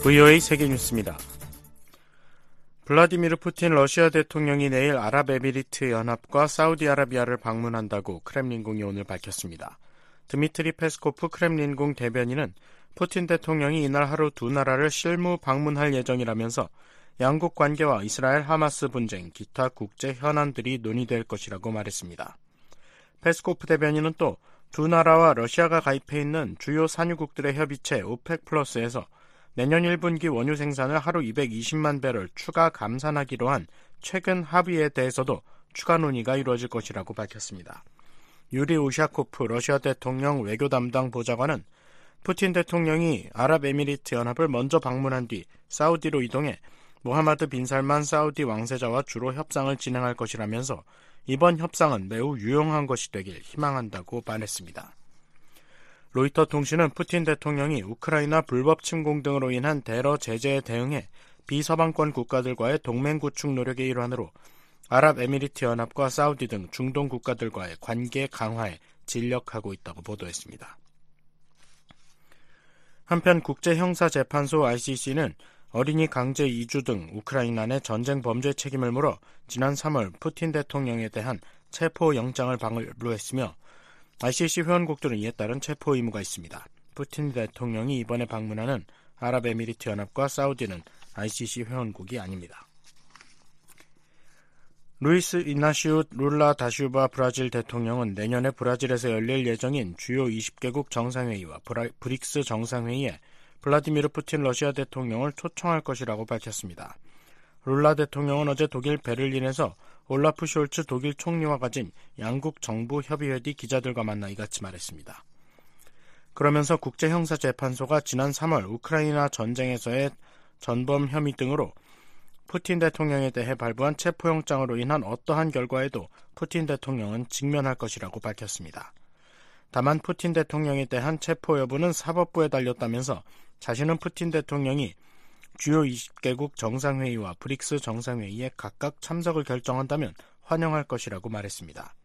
VOA 세계뉴스입니다. 블라디미르 푸틴 러시아 대통령이 내일 아랍에미리트 연합과 사우디아라비아를 방문한다고 크렘린궁이 오늘 밝혔습니다. 드미트리 페스코프 크렘린궁 대변인은 푸틴 대통령이 이날 하루 두 나라를 실무 방문할 예정이라면서 양국 관계와 이스라엘 하마스 분쟁, 기타 국제 현안들이 논의될 것이라고 말했습니다. 페스코프 대변인은 또 두 나라와 러시아가 가입해 있는 주요 산유국들의 협의체 오펙 플러스에서 내년 1분기 원유 생산을 하루 220만 배럴 추가 감산하기로 한 최근 합의에 대해서도 추가 논의가 이루어질 것이라고 밝혔습니다. 유리 우샤코프 러시아 대통령 외교 담당 보좌관은 푸틴 대통령이 아랍에미리트 연합을 먼저 방문한 뒤 사우디로 이동해 모하마드 빈 살만 사우디 왕세자와 주로 협상을 진행할 것이라면서 이번 협상은 매우 유용한 것이 되길 희망한다고 말했습니다. 로이터 통신은 푸틴 대통령이 우크라이나 불법 침공 등으로 인한 테러 제재에 대응해 비서방권 국가들과의 동맹 구축 노력의 일환으로 아랍에미리트 연합과 사우디 등 중동 국가들과의 관계 강화에 진력하고 있다고 보도했습니다. 한편 국제형사재판소 ICC는 어린이 강제 이주 등 우크라이나 내 전쟁 범죄 책임을 물어 지난 3월 푸틴 대통령에 대한 체포영장을 발부했으며 ICC 회원국들은 이에 따른 체포 의무가 있습니다. 푸틴 대통령이 이번에 방문하는 아랍에미리트 연합과 사우디는 ICC 회원국이 아닙니다. 루이스 이나시우 룰라 다시우바 브라질 대통령은 내년에 브라질에서 열릴 예정인 주요 20개국 정상회의와 브릭스 정상회의에 블라디미르 푸틴 러시아 대통령을 초청할 것이라고 밝혔습니다. 룰라 대통령은 어제 독일 베를린에서 올라프 숄츠 독일 총리와 가진 양국 정부 협의회 뒤 기자들과 만나 이같이 말했습니다. 그러면서 국제형사재판소가 지난 3월 우크라이나 전쟁에서의 전범 혐의 등으로 푸틴 대통령에 대해 발부한 체포영장으로 인한 어떠한 결과에도 푸틴 대통령은 직면할 것이라고 밝혔습니다. 다만 푸틴 대통령에 대한 체포 여부는 사법부에 달렸다면서 자신은 푸틴 대통령이 주요 20개국 정상회의와 브릭스 정상회의에 각각 참석을 결정한다면 환영할 것이라고 말했습니다.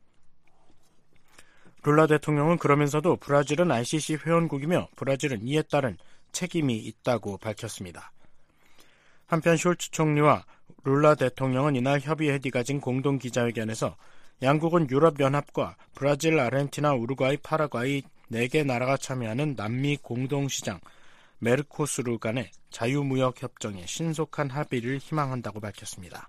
룰라 대통령은 그러면서도 브라질은 ICC 회원국이며 브라질은 이에 따른 책임이 있다고 밝혔습니다. 한편 숄츠 총리와 룰라 대통령은 이날 협의회 뒤 가진 공동 기자회견에서 양국은 유럽연합과 브라질, 아르헨티나, 우루과이, 파라과이 4개 나라가 참여하는 남미 공동시장 메르코수르 간의 자유무역협정에 신속한 합의를 희망한다고 밝혔습니다.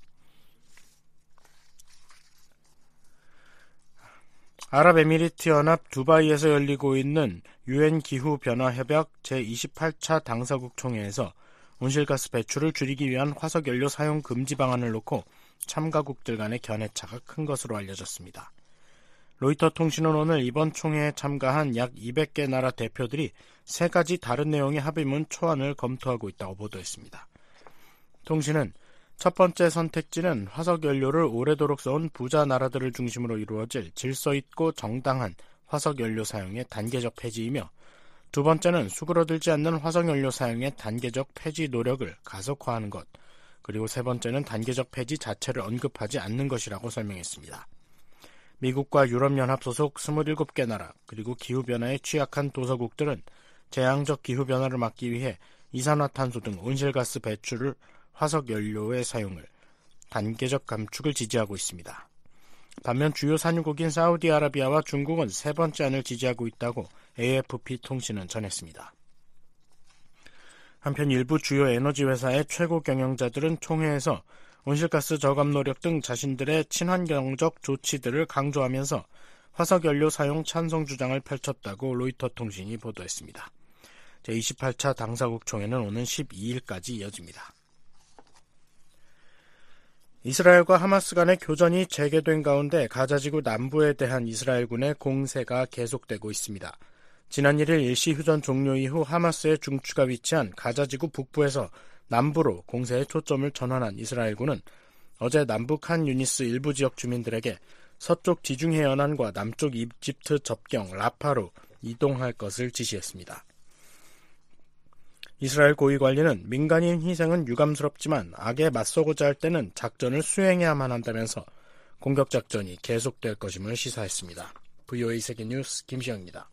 아랍에미리트 연합 두바이에서 열리고 있는 UN 기후변화협약 제28차 당사국 총회에서 온실가스 배출을 줄이기 위한 화석연료 사용 금지 방안을 놓고 참가국들 간의 견해차가 큰 것으로 알려졌습니다. 로이터 통신은 오늘 이번 총회에 참가한 약 200개 나라 대표들이 3가지 다른 내용의 합의문 초안을 검토하고 있다고 보도했습니다. 통신은 첫 번째 선택지는 화석연료를 오래도록 써온 부자 나라들을 중심으로 이루어질 질서 있고 정당한 화석연료 사용의 단계적 폐지이며 두 번째는 수그러들지 않는 화석연료 사용의 단계적 폐지 노력을 가속화하는 것, 그리고 세 번째는 단계적 폐지 자체를 언급하지 않는 것이라고 설명했습니다. 미국과 유럽연합 소속 27개 나라 그리고 기후변화에 취약한 도서국들은 재앙적 기후변화를 막기 위해 이산화탄소 등 온실가스 배출을 화석연료의 사용을 단계적 감축을 지지하고 있습니다. 반면 주요 산유국인 사우디아라비아와 중국은 세 번째 안을 지지하고 있다고 AFP 통신은 전했습니다. 한편 일부 주요 에너지 회사의 최고 경영자들은 총회에서 온실가스 저감 노력 등 자신들의 친환경적 조치들을 강조하면서 화석연료 사용 찬성 주장을 펼쳤다고 로이터 통신이 보도했습니다. 제28차 당사국 총회는 오는 12일까지 이어집니다. 이스라엘과 하마스 간의 교전이 재개된 가운데 가자지구 남부에 대한 이스라엘군의 공세가 계속되고 있습니다. 지난 1일 일시휴전 종료 이후 하마스의 중추가 위치한 가자지구 북부에서 남부로 공세의 초점을 전환한 이스라엘군은 어제 남북 한 유니스 일부 지역 주민들에게 서쪽 지중해 연안과 남쪽 이집트 접경 라파로 이동할 것을 지시했습니다. 이스라엘 고위 관리는 민간인 희생은 유감스럽지만 악에 맞서고자 할 때는 작전을 수행해야만 한다면서 공격 작전이 계속될 것임을 시사했습니다. VOA 세계뉴스 김시영입니다.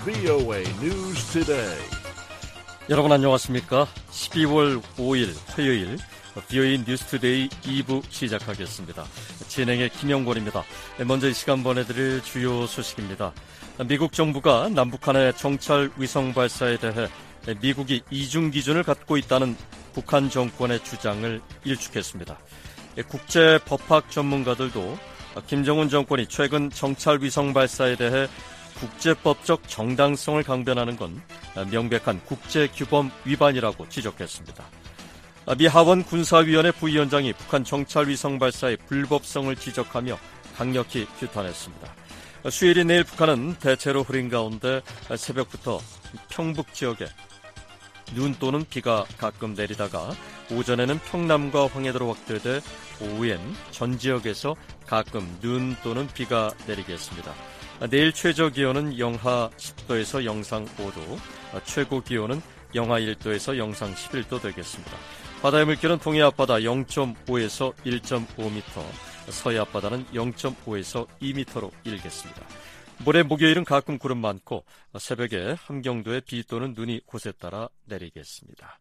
VOA News Today. 여러분 안녕하십니까? 12월 5일 화요일 VOA 뉴스 투데이 2부 시작하겠습니다. 진행의 김영권입니다. 먼저 이 시간 보내드릴 주요 소식입니다. 미국 정부가 남북한의 정찰 위성 발사에 대해 미국이 이중 기준을 갖고 있다는 북한 정권의 주장을 일축했습니다. 국제법학 전문가들도 김정은 정권이 최근 정찰 위성 발사에 대해 국제법적 정당성을 강변하는 건 명백한 국제규범 위반이라고 지적했습니다. 미 하원 군사위원회 부위원장이 북한 정찰 위성 발사의 불법성을 지적하며 강력히 규탄했습니다. 수요일인 내일 북한은 대체로 흐린 가운데 새벽부터 평북 지역에 눈 또는 비가 가끔 내리다가 오전에는 평남과 황해도로 확대돼 오후엔 전 지역에서 가끔 눈 또는 비가 내리겠습니다. 내일 최저 기온은 영하 10도에서 영상 5도, 최고 기온은 영하 1도에서 영상 11도 되겠습니다. 바다의 물결은 동해 앞바다 0.5에서 1.5m, 서해 앞바다는 0.5에서 2m로 일겠습니다. 모레 목요일은 가끔 구름 많고 새벽에 함경도에 비 또는 눈이 곳에 따라 내리겠습니다.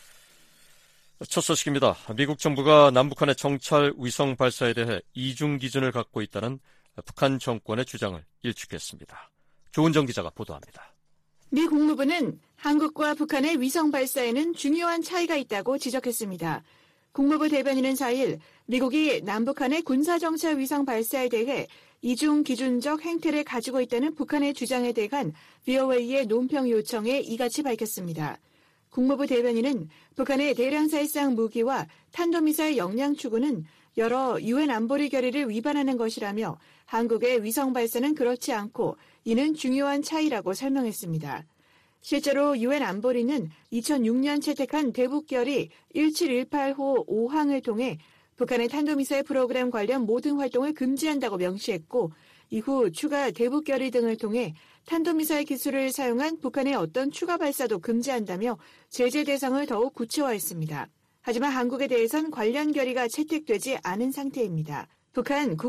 첫 소식입니다. 미국 정부가 남북한의 정찰 위성 발사에 대해 이중 기준을 갖고 있다는 북한 정권의 주장을 일축했습니다. 조은정 기자가 보도합니다. 미 국무부는 한국과 북한의 위성 발사에는 중요한 차이가 있다고 지적했습니다. 국무부 대변인은 4일 미국이 남북한의 군사정찰 위성 발사에 대해 이중 기준적 행태를 가지고 있다는 북한의 주장에 대한 VOA의 논평 요청에 이같이 밝혔습니다. 국무부 대변인은 북한의 대량살상 무기와 탄도미사일 역량 추구는 여러 유엔 안보리 결의를 위반하는 것이라며 한국의 위성 발사는 그렇지 않고 이는 중요한 차이라고 설명했습니다. 실제로 유엔 안보리는 2006년 채택한 대북결의 1718호 5항을 통해 북한의 탄도미사일 프로그램 관련 모든 활동을 금지한다고 명시했고 이후 추가 대북결의 등을 통해 탄도미사일 기술을 사용한 북한의 어떤 추가 발사도 금지한다며 제재 대상을 더욱 구체화했습니다. 하지만 한국에 대해선 관련 결의가 채택되지 않은 상태입니다. 북한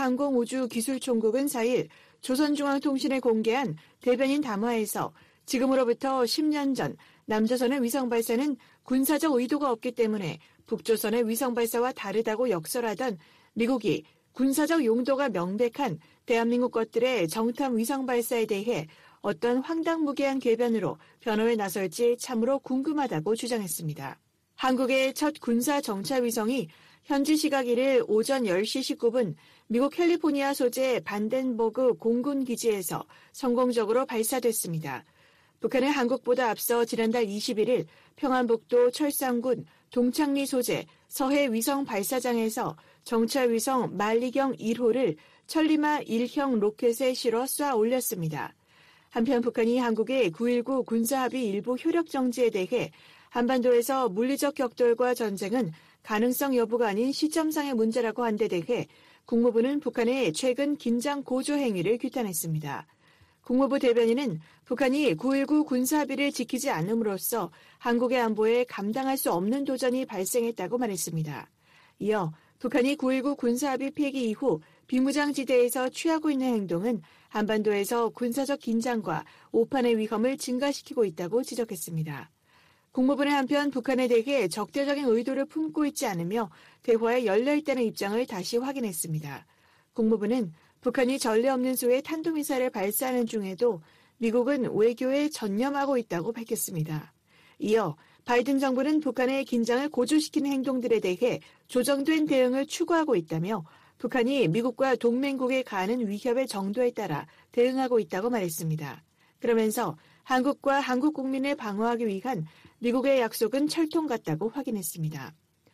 국가항공우주기술총국은 4일 조선중앙통신에 공개한 대변인 담화에서 지금으로부터 10년 전 남조선의 위성 발사는 군사적 의도가 없기 때문에 북조선의 위성 발사와 다르다고 역설하던 미국이 군사적 용도가 명백한 대한민국 것들의 정탐 위성 발사에 대해 어떤 황당무계한 궤변으로 변호에 나설지 참으로 궁금하다고 주장했습니다. 한국의 첫 군사 정찰 위성이 현지 시각 1일 오전 10시 19분 미국 캘리포니아 소재 반덴버그 공군 기지에서 성공적으로 발사됐습니다. 북한은 한국보다 앞서 지난달 21일 평안북도 철산군 동창리 소재 서해 위성 발사장에서 정찰 위성 만리경 1호를 천리마 1형 로켓에 실어 쏴 올렸습니다. 한편 북한이 한국의 9.19 군사합의 일부 효력 정지에 대해 한반도에서 물리적 격돌과 전쟁은 가능성 여부가 아닌 시점상의 문제라고 한 데 대해 국무부는 북한의 최근 긴장 고조 행위를 규탄했습니다. 국무부 대변인은 북한이 9.19 군사합의를 지키지 않음으로써 한국의 안보에 감당할 수 없는 도전이 발생했다고 말했습니다. 이어 북한이 9.19 군사합의 폐기 이후 비무장지대에서 취하고 있는 행동은 한반도에서 군사적 긴장과 오판의 위험을 증가시키고 있다고 지적했습니다. 국무부는 한편 북한에 대해 적대적인 의도를 품고 있지 않으며 대화에 열려있다는 입장을 다시 확인했습니다. 국무부는 북한이 전례 없는 수의 탄도미사일을 발사하는 중에도 미국은 외교에 전념하고 있다고 밝혔습니다. 이어 바이든 정부는 북한의 긴장을 고조시키는 행동들에 대해 조정된 대응을 추구하고 있다며 북한이 미국과 동맹국에 가하는 위협의 정도에 따라 대응하고 있다고 말했습니다. 그러면서 한국과 한국 국민을 방어하기 위한 미국의 약속은 철통 같다고 확인했습니다.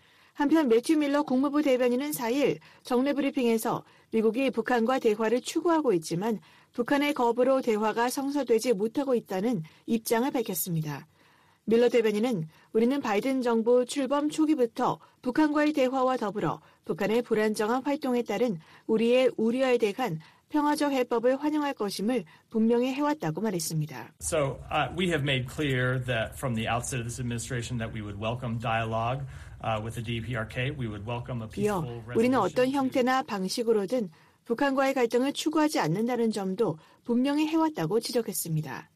한편 매튜 밀러 국무부 대변인은 4일 정례 브리핑에서 미국이 북한과 대화를 추구하고 있지만 북한의 거부로 대화가 성사되지 못하고 있다는 입장을 밝혔습니다. 밀러 대변인은 우리는 바이든 정부 출범 초기부터 북한과의 대화와 더불어 북한의 불안정한 활동에 따른 우리의 우려에 대한 평화적 해법을 환영할 것임을 분명히 해왔다고 말했습니다. So we have made clear that from the outset of this administration that we would welcome dialogue with the DPRK. We would welcome a peaceful resolution. 우리는 어떤 형태나 방식으로든 북한과의 갈등을 추구하지 않는다는 점도 분명히 해왔다고 지적했습니다.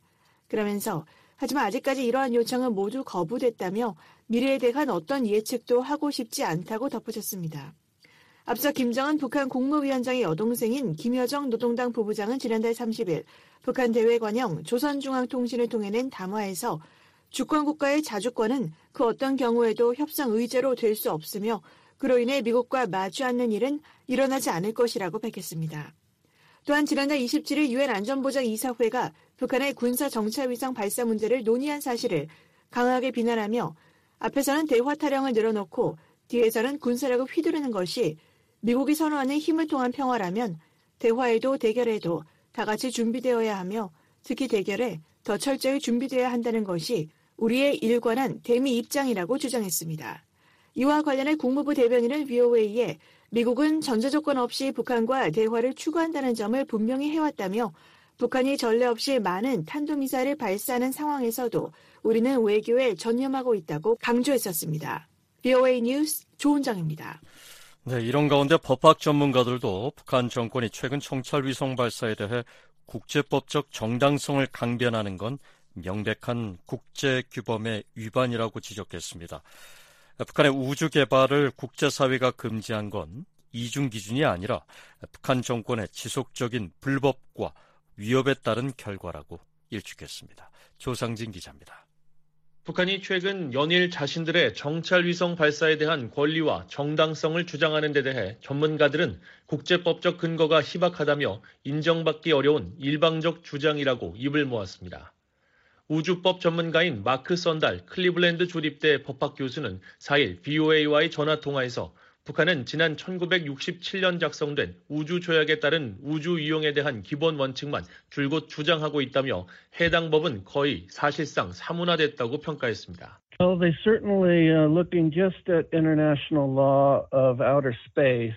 그러면서 하지만 아직까지 이러한 요청은 모두 거부됐다며 미래에 대한 어떤 예측도 하고 싶지 않다고 덧붙였습니다. 앞서 김정은 북한 국무위원장의 여동생인 김여정 노동당 부부장은 지난달 30일 북한 대외관영 조선중앙통신을 통해 낸 담화에서 주권국가의 자주권은 그 어떤 경우에도 협상 의제로 될 수 없으며 그로 인해 미국과 마주 앉는 일은 일어나지 않을 것이라고 밝혔습니다. 또한 지난달 27일 유엔 안전보장이사회가 북한의 군사 정찰위성 발사 문제를 논의한 사실을 강하게 비난하며 앞에서는 대화 타령을 늘어놓고 뒤에서는 군사력을 휘두르는 것이 미국이 선호하는 힘을 통한 평화라면 대화에도 대결에도 다 같이 준비되어야 하며 특히 대결에 더 철저히 준비되어야 한다는 것이 우리의 일관한 대미 입장이라고 주장했습니다. 이와 관련해 국무부 대변인은 VOA에 미국은 전제 조건 없이 북한과 대화를 추구한다는 점을 분명히 해왔다며 북한이 전례 없이 많은 탄도미사일을 발사하는 상황에서도 우리는 외교에 전념하고 있다고 강조했었습니다. VOA 뉴스 조은정입니다. 네, 이런 가운데 법학 전문가들도 북한 정권이 최근 정찰 위성 발사에 대해 국제법적 정당성을 강변하는 건 명백한 국제규범의 위반이라고 지적했습니다. 북한의 우주 개발을 국제사회가 금지한 건 이중 기준이 아니라 북한 정권의 지속적인 불법과 위협에 따른 결과라고 일축했습니다. 조상진 기자입니다. 북한이 최근 연일 자신들의 정찰위성 발사에 대한 권리와 정당성을 주장하는 데 대해 전문가들은 국제법적 근거가 희박하다며 인정받기 어려운 일방적 주장이라고 입을 모았습니다. 우주법 전문가인 마크 선달 클리블랜드 주립대 법학 교수는 4일 VOA와의 전화통화에서 북한은 지난 1967년 작성된 우주조약에 따른 우주 이용에 대한 기본 원칙만 줄곧 주장하고 있다며 해당 법은 거의 사실상 사문화됐다고 평가했습니다. Well, they certainly looking just at international law of outer space.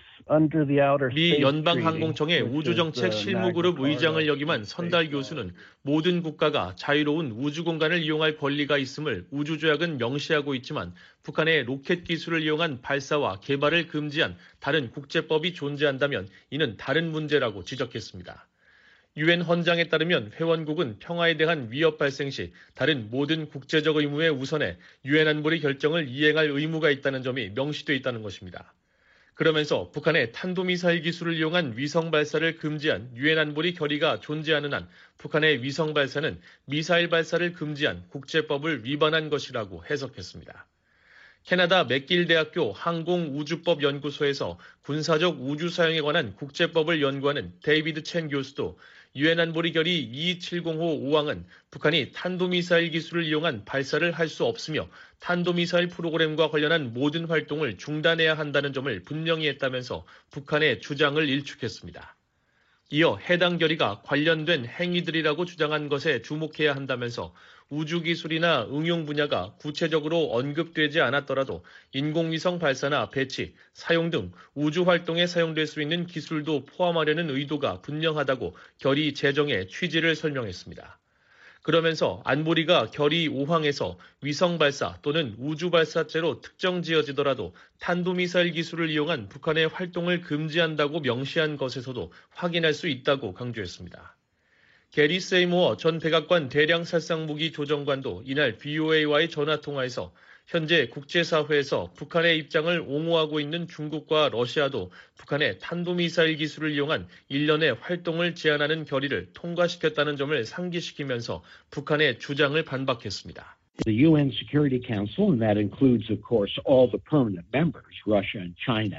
미 연방항공청의 우주정책 실무그룹 의장을 역임한 선달 교수는 모든 국가가 자유로운 우주공간을 이용할 권리가 있음을 우주조약은 명시하고 있지만 북한의 로켓 기술을 이용한 발사와 개발을 금지한 다른 국제법이 존재한다면 이는 다른 문제라고 지적했습니다. 유엔 헌장에 따르면 회원국은 평화에 대한 위협 발생 시 다른 모든 국제적 의무에 우선해 유엔 안보리 결정을 이행할 의무가 있다는 점이 명시되어 있다는 것입니다. 그러면서 북한의 탄도미사일 기술을 이용한 위성 발사를 금지한 유엔 안보리 결의가 존재하는 한 북한의 위성 발사는 미사일 발사를 금지한 국제법을 위반한 것이라고 해석했습니다. 캐나다 맥길 대학교 항공우주법 연구소에서 군사적 우주 사용에 관한 국제법을 연구하는 데이비드 첸 교수도 유엔 안보리 결의 22705 5항은 북한이 탄도미사일 기술을 이용한 발사를 할 수 없으며 탄도미사일 프로그램과 관련한 모든 활동을 중단해야 한다는 점을 분명히 했다면서 북한의 주장을 일축했습니다. 이어 해당 결의가 관련된 행위들이라고 주장한 것에 주목해야 한다면서 우주기술이나 응용 분야가 구체적으로 언급되지 않았더라도 인공위성 발사나 배치, 사용 등 우주활동에 사용될 수 있는 기술도 포함하려는 의도가 분명하다고 결의 제정의 취지를 설명했습니다. 그러면서 안보리가 결의 5항에서 위성 발사 또는 우주 발사체로 특정 지어지더라도 탄도미사일 기술을 이용한 북한의 활동을 금지한다고 명시한 것에서도 확인할 수 있다고 강조했습니다. 게리 세이모어 전 백악관 대량살상무기 조정관도 이날 VOA와의 전화통화에서 현재 국제사회에서 북한의 입장을 옹호하고 있는 중국과 러시아도 북한의 탄도미사일 기술을 이용한 일련의 활동을 제한하는 결의를 통과시켰다는 점을 상기시키면서 북한의 주장을 반박했습니다. The UN Security Council, and that includes, of course, all the permanent members, Russia and China,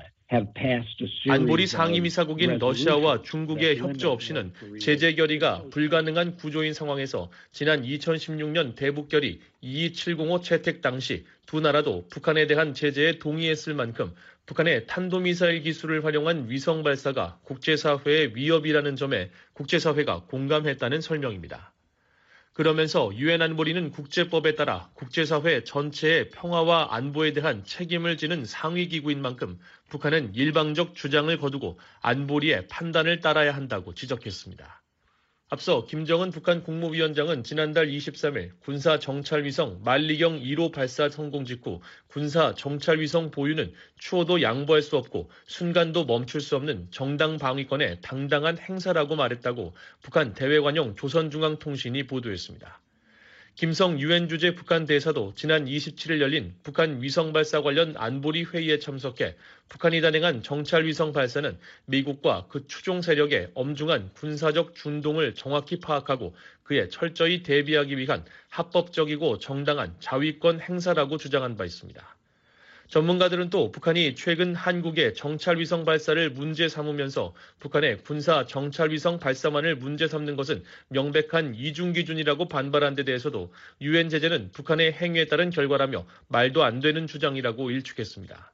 안보리 상임이사국인 러시아와 중국의 협조 없이는 제재 결의가 불가능한 구조인 상황에서 지난 2016년 대북 결의 22705 채택 당시 두 나라도 북한에 대한 제재에 동의했을 만큼 북한의 탄도미사일 기술을 활용한 위성 발사가 국제사회의 위협이라는 점에 국제사회가 공감했다는 설명입니다. 그러면서 유엔 안보리는 국제법에 따라 국제사회 전체의 평화와 안보에 대한 책임을 지는 상위기구인 만큼 북한은 일방적 주장을 거두고 안보리의 판단을 따라야 한다고 지적했습니다. 앞서 김정은 북한 국무위원장은 지난달 23일 군사 정찰위성 만리경 1호 발사 성공 직후 군사 정찰위성 보유는 추호도 양보할 수 없고 순간도 멈출 수 없는 정당 방위권의 당당한 행사라고 말했다고 북한 대외관용 조선중앙통신이 보도했습니다. 김성 유엔 주재 북한 대사도 지난 27일 열린 북한 위성 발사 관련 안보리 회의에 참석해 북한이 단행한 정찰 위성 발사는 미국과 그 추종 세력의 엄중한 군사적 준동을 정확히 파악하고 그에 철저히 대비하기 위한 합법적이고 정당한 자위권 행사라고 주장한 바 있습니다. 전문가들은 또 북한이 최근 한국의 정찰위성 발사를 문제 삼으면서 북한의 군사 정찰위성 발사만을 문제 삼는 것은 명백한 이중 기준이라고 반발한 데 대해서도 유엔 제재는 북한의 행위에 따른 결과라며 말도 안 되는 주장이라고 일축했습니다.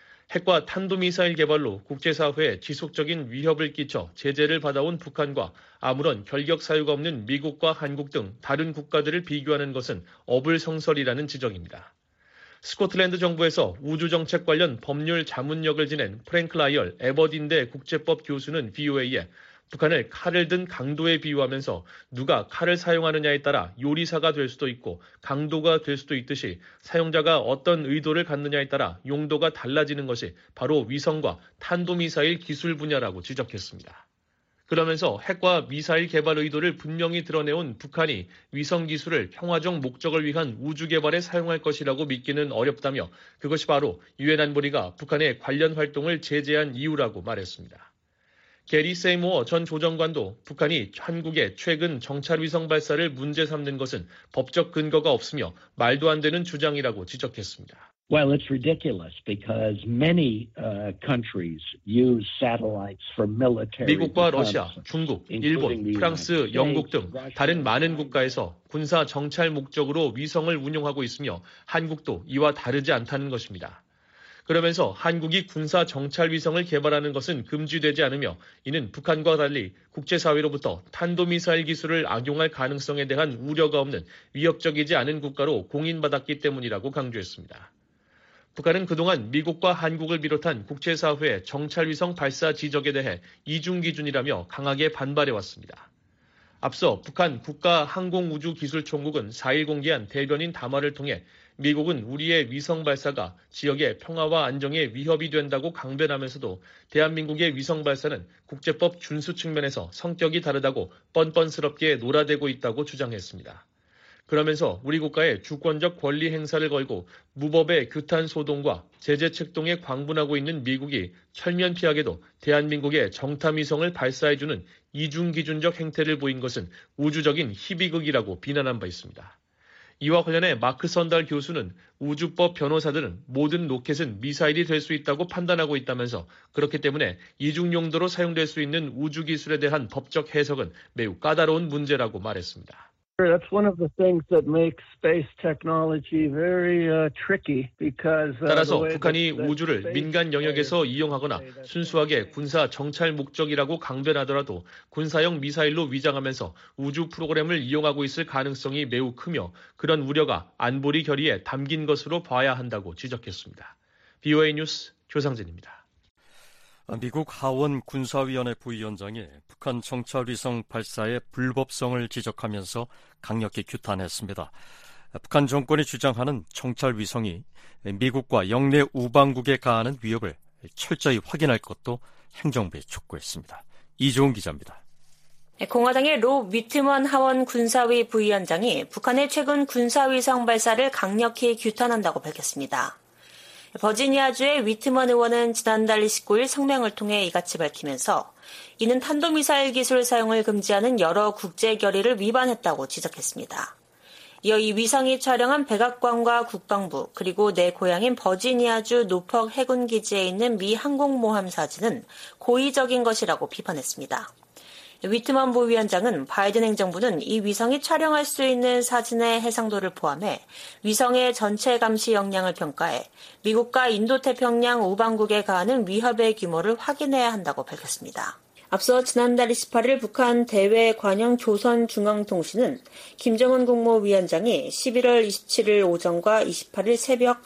핵과 탄도미사일 개발로 국제사회에 지속적인 위협을 끼쳐 제재를 받아온 북한과 아무런 결격 사유가 없는 미국과 한국 등 다른 국가들을 비교하는 것은 어불성설이라는 지적입니다. 스코틀랜드 정부에서 우주정책 관련 법률 자문역을 지낸 프랭크 라이얼 에버딘대 국제법 교수는 VOA에 북한을 칼을 든 강도에 비유하면서 누가 칼을 사용하느냐에 따라 요리사가 될 수도 있고 강도가 될 수도 있듯이 사용자가 어떤 의도를 갖느냐에 따라 용도가 달라지는 것이 바로 위성과 탄도미사일 기술 분야라고 지적했습니다. 그러면서 핵과 미사일 개발 의도를 분명히 드러내온 북한이 위성 기술을 평화적 목적을 위한 우주 개발에 사용할 것이라고 믿기는 어렵다며 그것이 바로 유엔 안보리가 북한의 관련 활동을 제재한 이유라고 말했습니다. 게리 세이모어 전 조정관도 북한이 한국의 최근 정찰 위성 발사를 문제 삼는 것은 법적 근거가 없으며 말도 안 되는 주장이라고 지적했습니다. Well, it's ridiculous because many countries use satellites for military. 미국과 러시아, 중국, 일본, 프랑스, 영국 등 다른 많은 국가에서 군사 정찰 목적으로 위성을 운용하고 있으며 한국도 이와 다르지 않다는 것입니다. 그러면서 한국이 군사 정찰 위성을 개발하는 것은 금지되지 않으며 이는 북한과 달리 국제사회로부터 탄도미사일 기술을 악용할 가능성에 대한 우려가 없는 위협적이지 않은 국가로 공인받았기 때문이라고 강조했습니다. 북한은 그동안 미국과 한국을 비롯한 국제사회의 정찰위성 발사 지적에 대해 이중기준이라며 강하게 반발해왔습니다. 앞서 북한 국가항공우주기술총국은 4일 공개한 대변인 담화를 통해 미국은 우리의 위성 발사가 지역의 평화와 안정에 위협이 된다고 강변하면서도 대한민국의 위성 발사는 국제법 준수 측면에서 성격이 다르다고 뻔뻔스럽게 놀아대고 있다고 주장했습니다. 그러면서 우리 국가의 주권적 권리 행사를 걸고 무법의 규탄 소동과 제재 책동에 광분하고 있는 미국이 철면피하게도 대한민국의 정탐위성을 발사해주는 이중기준적 행태를 보인 것은 우주적인 희비극이라고 비난한 바 있습니다. 이와 관련해 마크 선달 교수는 우주법 변호사들은 모든 로켓은 미사일이 될 수 있다고 판단하고 있다면서 그렇기 때문에 이중 용도로 사용될 수 있는 우주기술에 대한 법적 해석은 매우 까다로운 문제라고 말했습니다. That's one of the things that makes space technology very tricky because 따라서 북한이 우주를 민간 영역에서 이용하거나 순수하게 군사 정찰 목적이라고 강변하더라도 군사용 미사일로 위장하면서 우주 프로그램을 이용하고 있을 가능성이 매우 크며 그런 우려가 안보리 결의에 담긴 것으로 봐야 한다고 지적했습니다. VOA 뉴스 조상진입니다. 미국 하원 군사위원회 부위원장이 북한 정찰위성 발사의 불법성을 지적하면서 강력히 규탄했습니다. 북한 정권이 주장하는 정찰위성이 미국과 영내 우방국에 가하는 위협을 철저히 확인할 것도 행정부에 촉구했습니다. 이종훈 기자입니다. 공화당의 로 위트먼 하원 군사위 부위원장이 북한의 최근 군사위성 발사를 강력히 규탄한다고 밝혔습니다. 버지니아주의 위트먼 의원은 지난달 29일 성명을 통해 이같이 밝히면서 이는 탄도미사일 기술 사용을 금지하는 여러 국제 결의를 위반했다고 지적했습니다. 이어 이 위성이 촬영한 백악관과 국방부 그리고 내 고향인 버지니아주 노퍽 해군기지에 있는 미 항공모함 사진은 고의적인 것이라고 비판했습니다. 위트먼 부위원장은 바이든 행정부는 이 위성이 촬영할 수 있는 사진의 해상도를 포함해 위성의 전체 감시 역량을 평가해 미국과 인도태평양 우방국에 가하는 위협의 규모를 확인해야 한다고 밝혔습니다. 앞서 지난달 28일 북한 대외관영 조선중앙통신은 김정은 국무위원장이 11월 27일 오전과 28일 새벽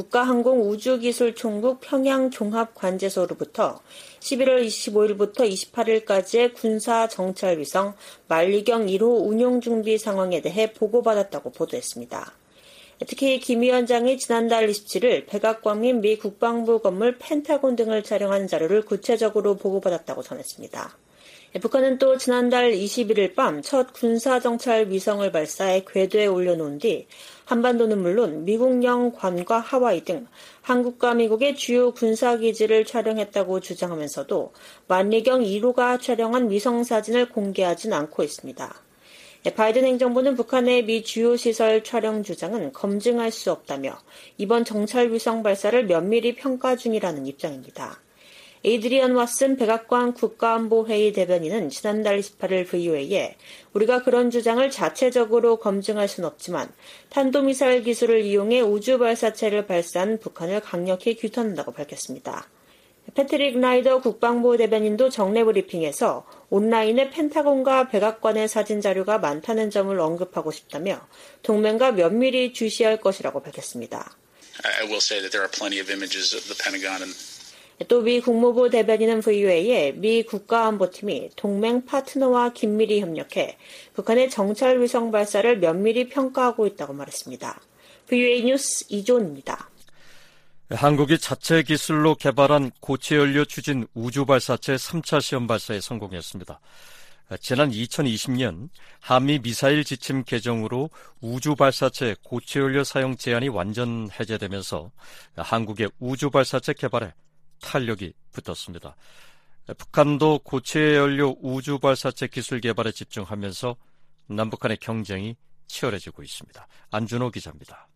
국가항공우주기술총국 평양종합관제소로부터 11월 25일부터 28일까지의 군사정찰위성 만리경 1호 운용준비 상황에 대해 보고받았다고 보도했습니다. 특히 김 위원장이 지난달 27일 백악관 및 미 국방부 건물 펜타곤 등을 촬영한 자료를 구체적으로 보고받았다고 전했습니다. 북한은 또 지난달 21일 밤 첫 군사정찰 위성을 발사해 궤도에 올려놓은 뒤 한반도는 물론 미국령 괌과 하와이 등 한국과 미국의 주요 군사기지를 촬영했다고 주장하면서도 만리경 1호가 촬영한 위성사진을 공개하진 않고 있습니다. 바이든 행정부는 북한의 미 주요 시설 촬영 주장은 검증할 수 없다며 이번 정찰 위성 발사를 면밀히 평가 중이라는 입장입니다. 에이드리언 왓슨 백악관 국가안보회의 대변인은 지난달 28일 VOA에 우리가 그런 주장을 자체적으로 검증할 수는 없지만 탄도미사일 기술을 이용해 우주발사체를 발사한 북한을 강력히 규탄한다고 밝혔습니다. 패트릭 라이더 국방부 대변인도 정례 브리핑에서 온라인에 펜타곤과 백악관의 사진 자료가 많다는 점을 언급하고 싶다며 동맹과 면밀히 주시할 것이라고 밝혔습니다. I will say that there are plenty of images of the Pentagon and 또 미 국무부 대변인은 VOA에 미 국가안보팀이 동맹 파트너와 긴밀히 협력해 북한의 정찰 위성 발사를 면밀히 평가하고 있다고 말했습니다. VOA 뉴스 이조은입니다. 한국이 자체 기술로 개발한 고체 연료 추진 우주 발사체 3차 시험 발사에 성공했습니다. 지난 2020년 한미 미사일 지침 개정으로 우주 발사체 고체 연료 사용 제한이 완전 해제되면서 한국의 우주 발사체 개발에 탄력이 붙었습니다. 북한도 고체 연료 우주 발사체 기술 개발에 집중하면서 남북한의 경쟁이 치열해지고 있습니다. 안준호 기자입니다.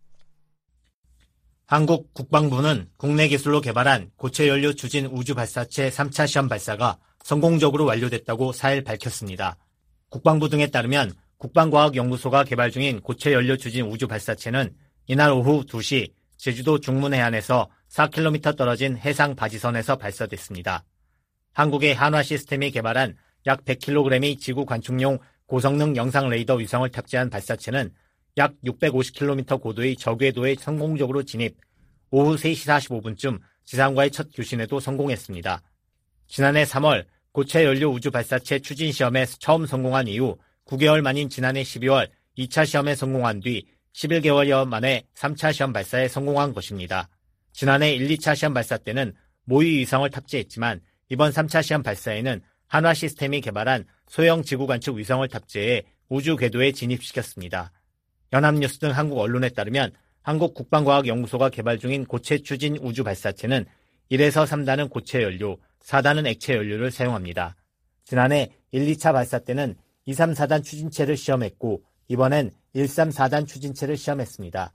한국 국방부는 국내 기술로 개발한 고체 연료 추진 우주 발사체 3차 시험 발사가 성공적으로 완료됐다고 4일 밝혔습니다. 국방부 등에 따르면 국방과학연구소가 개발 중인 고체 연료 추진 우주 발사체는 이날 오후 2시 제주도 중문해안에서 4km 떨어진 해상 바지선에서 발사됐습니다. 한국의 한화 시스템이 개발한 약 100kg의 지구 관측용 고성능 영상 레이더 위성을 탑재한 발사체는 약 650km 고도의 저궤도에 성공적으로 진입, 오후 3시 45분쯤 지상과의 첫 교신에도 성공했습니다. 지난해 3월 고체 연료 우주 발사체 추진 시험에 처음 성공한 이후 9개월 만인 지난해 12월 2차 시험에 성공한 뒤 11개월여 만에 3차 시험 발사에 성공한 것입니다. 지난해 1, 2차 시험 발사 때는 모의 위성을 탑재했지만 이번 3차 시험 발사에는 한화 시스템이 개발한 소형 지구 관측 위성을 탑재해 우주 궤도에 진입시켰습니다. 연합뉴스 등 한국 언론에 따르면 한국 국방과학연구소가 개발 중인 고체 추진 우주 발사체는 1에서 3단은 고체 연료, 4단은 액체 연료를 사용합니다. 지난해 1, 2차 발사 때는 2, 3, 4단 추진체를 시험했고 이번엔 1, 3, 4단 추진체를 시험했습니다.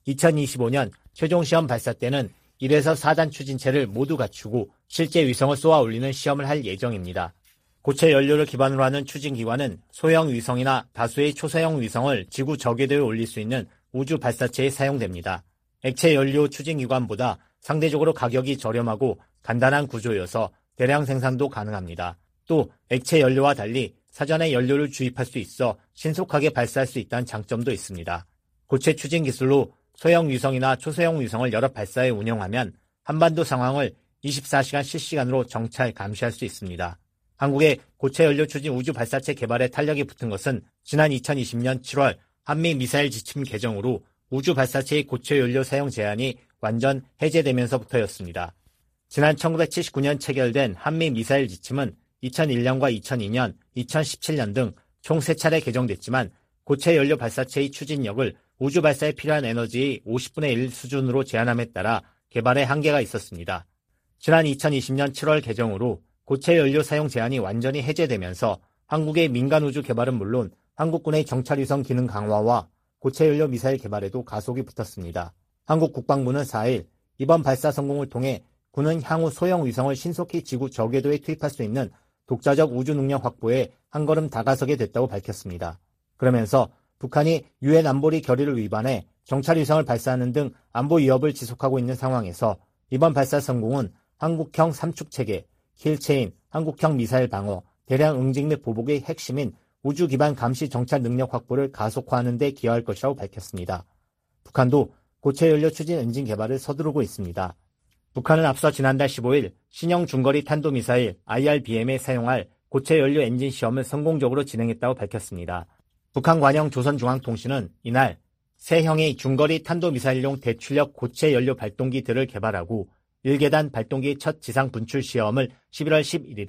2025년 최종 시험 발사 때는 1에서 4단 추진체를 모두 갖추고 실제 위성을 쏘아 올리는 시험을 할 예정입니다. 고체 연료를 기반으로 하는 추진기관은 소형 위성이나 다수의 초소형 위성을 지구 저궤도에 올릴 수 있는 우주 발사체에 사용됩니다. 액체 연료 추진기관보다 상대적으로 가격이 저렴하고 간단한 구조여서 대량 생산도 가능합니다. 또 액체 연료와 달리 사전에 연료를 주입할 수 있어 신속하게 발사할 수 있다는 장점도 있습니다. 고체 추진 기술로 소형 위성이나 초소형 위성을 여러 발사에 운용하면 한반도 상황을 24시간 실시간으로 정찰, 감시할 수 있습니다. 한국의 고체 연료 추진 우주 발사체 개발에 탄력이 붙은 것은 지난 2020년 7월 한미 미사일 지침 개정으로 우주 발사체의 고체 연료 사용 제한이 완전 해제되면서부터였습니다. 지난 1979년 체결된 한미 미사일 지침은 2001년과 2002년, 2017년 등 총 3차례 개정됐지만 고체 연료 발사체의 추진력을 우주 발사에 필요한 에너지의 50분의 1 수준으로 제한함에 따라 개발에 한계가 있었습니다. 지난 2020년 7월 개정으로 고체 연료 사용 제한이 완전히 해제되면서 한국의 민간 우주 개발은 물론 한국군의 정찰위성 기능 강화와 고체 연료 미사일 개발에도 가속이 붙었습니다. 한국 국방부는 4일 이번 발사 성공을 통해 군은 향후 소형 위성을 신속히 지구 저궤도에 투입할 수 있는 독자적 우주 능력 확보에 한 걸음 다가서게 됐다고 밝혔습니다. 그러면서 북한이 유엔 안보리 결의를 위반해 정찰위성을 발사하는 등 안보 위협을 지속하고 있는 상황에서 이번 발사 성공은 한국형 삼축체계, 킬체인, 한국형 미사일 방어, 대량 응징 및 보복의 핵심인 우주 기반 감시 정찰 능력 확보를 가속화하는 데 기여할 것이라고 밝혔습니다. 북한도 고체 연료 추진 엔진 개발을 서두르고 있습니다. 북한은 앞서 지난달 15일 신형 중거리 탄도미사일 IRBM에 사용할 고체 연료 엔진 시험을 성공적으로 진행했다고 밝혔습니다. 북한 관영 조선중앙통신은 이날 새 형의 중거리 탄도미사일용 대출력 고체 연료 발동기들을 개발하고 1계단 발동기 첫 지상 분출 시험을 11월 11일에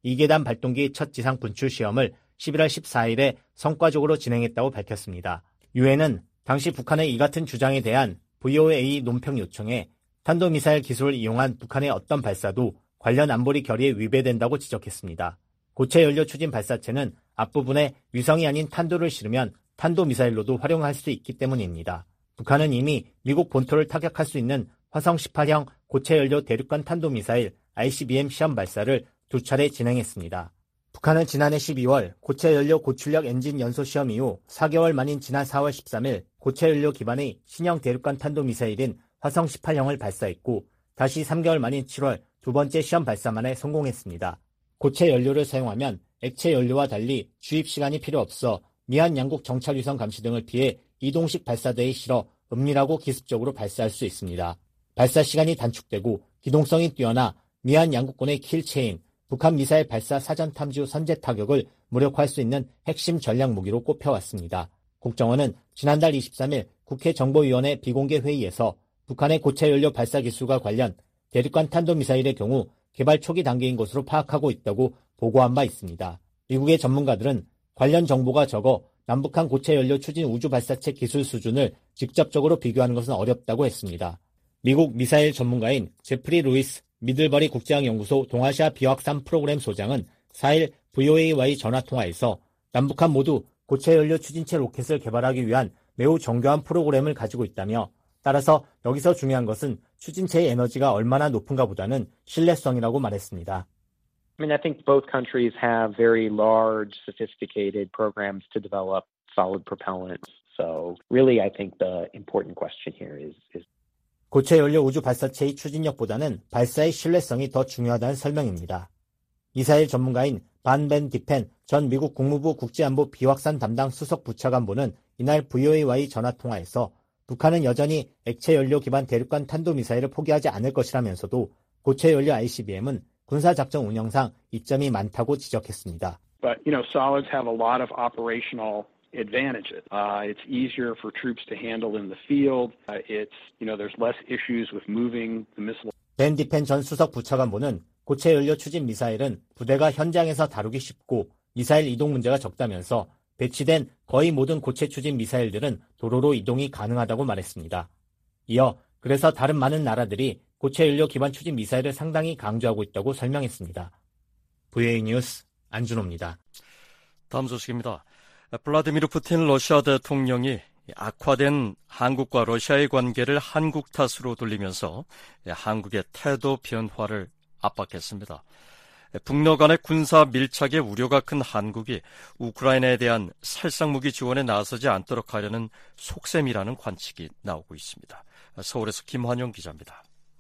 2계단 발동기 첫 지상 분출 시험을 11월 14일에 성과적으로 진행했다고 밝혔습니다. 유엔은 당시 북한의 이 같은 주장에 대한 VOA 논평 요청에 탄도미사일 기술을 이용한 북한의 어떤 발사도 관련 안보리 결의에 위배된다고 지적했습니다. 고체 연료 추진 발사체는 앞부분에 위성이 아닌 탄도를 실으면 탄도미사일로도 활용할 수 있기 때문입니다. 북한은 이미 미국 본토를 타격할 수 있는 화성 18형 고체 연료 대륙간 탄도미사일 ICBM 시험 발사를 2차례 진행했습니다. 북한은 지난해 12월 고체 연료 고출력 엔진 연소 시험 이후 4개월 만인 지난 4월 13일 고체 연료 기반의 신형 대륙간 탄도미사일인 화성 18형을 발사했고 다시 3개월 만인 7월 두 번째 시험 발사만에 성공했습니다. 고체 연료를 사용하면 액체 연료와 달리 주입 시간이 필요 없어 미한 양국 정찰 위성 감시 등을 피해 이동식 발사대에 실어 은밀하고 기습적으로 발사할 수 있습니다. 발사 시간이 단축되고 기동성이 뛰어나 미한 양국군의 킬체인, 북한 미사일 발사 사전 탐지 선제 타격을 무력화할 수 있는 핵심 전략 무기로 꼽혀왔습니다. 국정원은 지난달 23일 국회 정보위원회 비공개 회의에서 북한의 고체 연료 발사 기술과 관련 대륙간 탄도미사일의 경우 개발 초기 단계인 것으로 파악하고 있다고 보고한 바 있습니다. 미국의 전문가들은 관련 정보가 적어 남북한 고체 연료 추진 우주 발사체 기술 수준을 직접적으로 비교하는 것은 어렵다고 했습니다. 미국 미사일 전문가인 제프리 루이스 미들버리 국제항연구소 동아시아 비확산 프로그램 소장은 4일 VOA와의 전화통화에서 남북한 모두 고체 연료 추진체 로켓을 개발하기 위한 매우 정교한 프로그램을 가지고 있다며 따라서 여기서 중요한 것은 추진체의 에너지가 얼마나 높은가 보다는 신뢰성이라고 말했습니다. I think both countries have very large, sophisticated programs to develop solid propellant. So really I think the important question here is 고체 연료 우주 발사체의 추진력보다는 발사의 신뢰성이 더 중요하다는 설명입니다. 미사일 전문가인 반 벤 디펜 전 미국 국무부 국제안보 비확산 담당 수석 부차관보는 이날 VOA와의 전화통화에서 북한은 여전히 액체 연료 기반 대륙간 탄도미사일을 포기하지 않을 것이라면서도 고체 연료 ICBM은 군사작전 운영상 이점이 많다고 지적했습니다. But, solids have a lot of operational advantages. It's easier for troops to handle in the field. There's less issues with moving the missile. 벤 디펜 전 수석 부차관보는 고체 연료 추진 미사일은 부대가 현장에서 다루기 쉽고 미사일 이동 문제가 적다면서 배치된 거의 모든 고체 추진 미사일들은 도로로 이동이 가능하다고 말했습니다. 이어 그래서 다른 많은 나라들이 고체 연료 기반 추진 미사일을 상당히 강조하고 있다고 설명했습니다. VA 뉴스 안준호입니다. 다음 소식입니다. 블라디미르 푸틴 러시아 대통령이 악화된 한국과 러시아의 관계를 한국 탓으로 돌리면서 한국의 태도 변화를 압박했습니다. 북러 간의 군사 밀착에 우려가 큰 한국이 우크라이나에 대한 살상무기 지원에 나서지 않도록 하려는 속셈이라는 관측이 나오고 있습니다. 서울에서 김환영 기자입니다.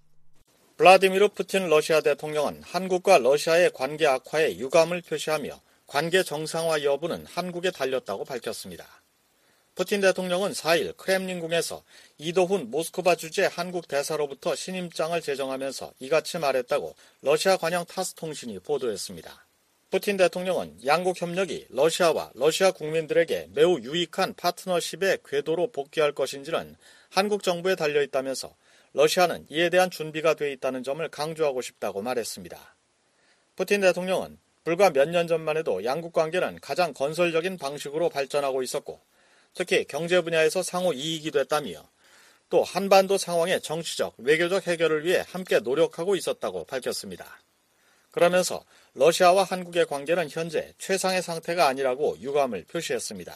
블라디미르 푸틴 러시아 대통령은 한국과 러시아의 관계 악화에 유감을 표시하며 관계 정상화 여부는 한국에 달렸다고 밝혔습니다. 푸틴 대통령은 4일 크렘린궁에서 이도훈 모스크바 주재 한국 대사로부터 신임장을 제정하면서 이같이 말했다고 러시아 관영 타스 통신이 보도했습니다. 푸틴 대통령은 양국 협력이 러시아와 러시아 국민들에게 매우 유익한 파트너십의 궤도로 복귀할 것인지는 한국 정부에 달려있다면서 러시아는 이에 대한 준비가 돼 있다는 점을 강조하고 싶다고 말했습니다. 푸틴 대통령은 불과 몇 년 전만 해도 양국 관계는 가장 건설적인 방식으로 발전하고 있었고 특히 경제 분야에서 상호 이익이 됐다며 또 한반도 상황의 정치적, 외교적 해결을 위해 함께 노력하고 있었다고 밝혔습니다. 그러면서 러시아와 한국의 관계는 현재 최상의 상태가 아니라고 유감을 표시했습니다.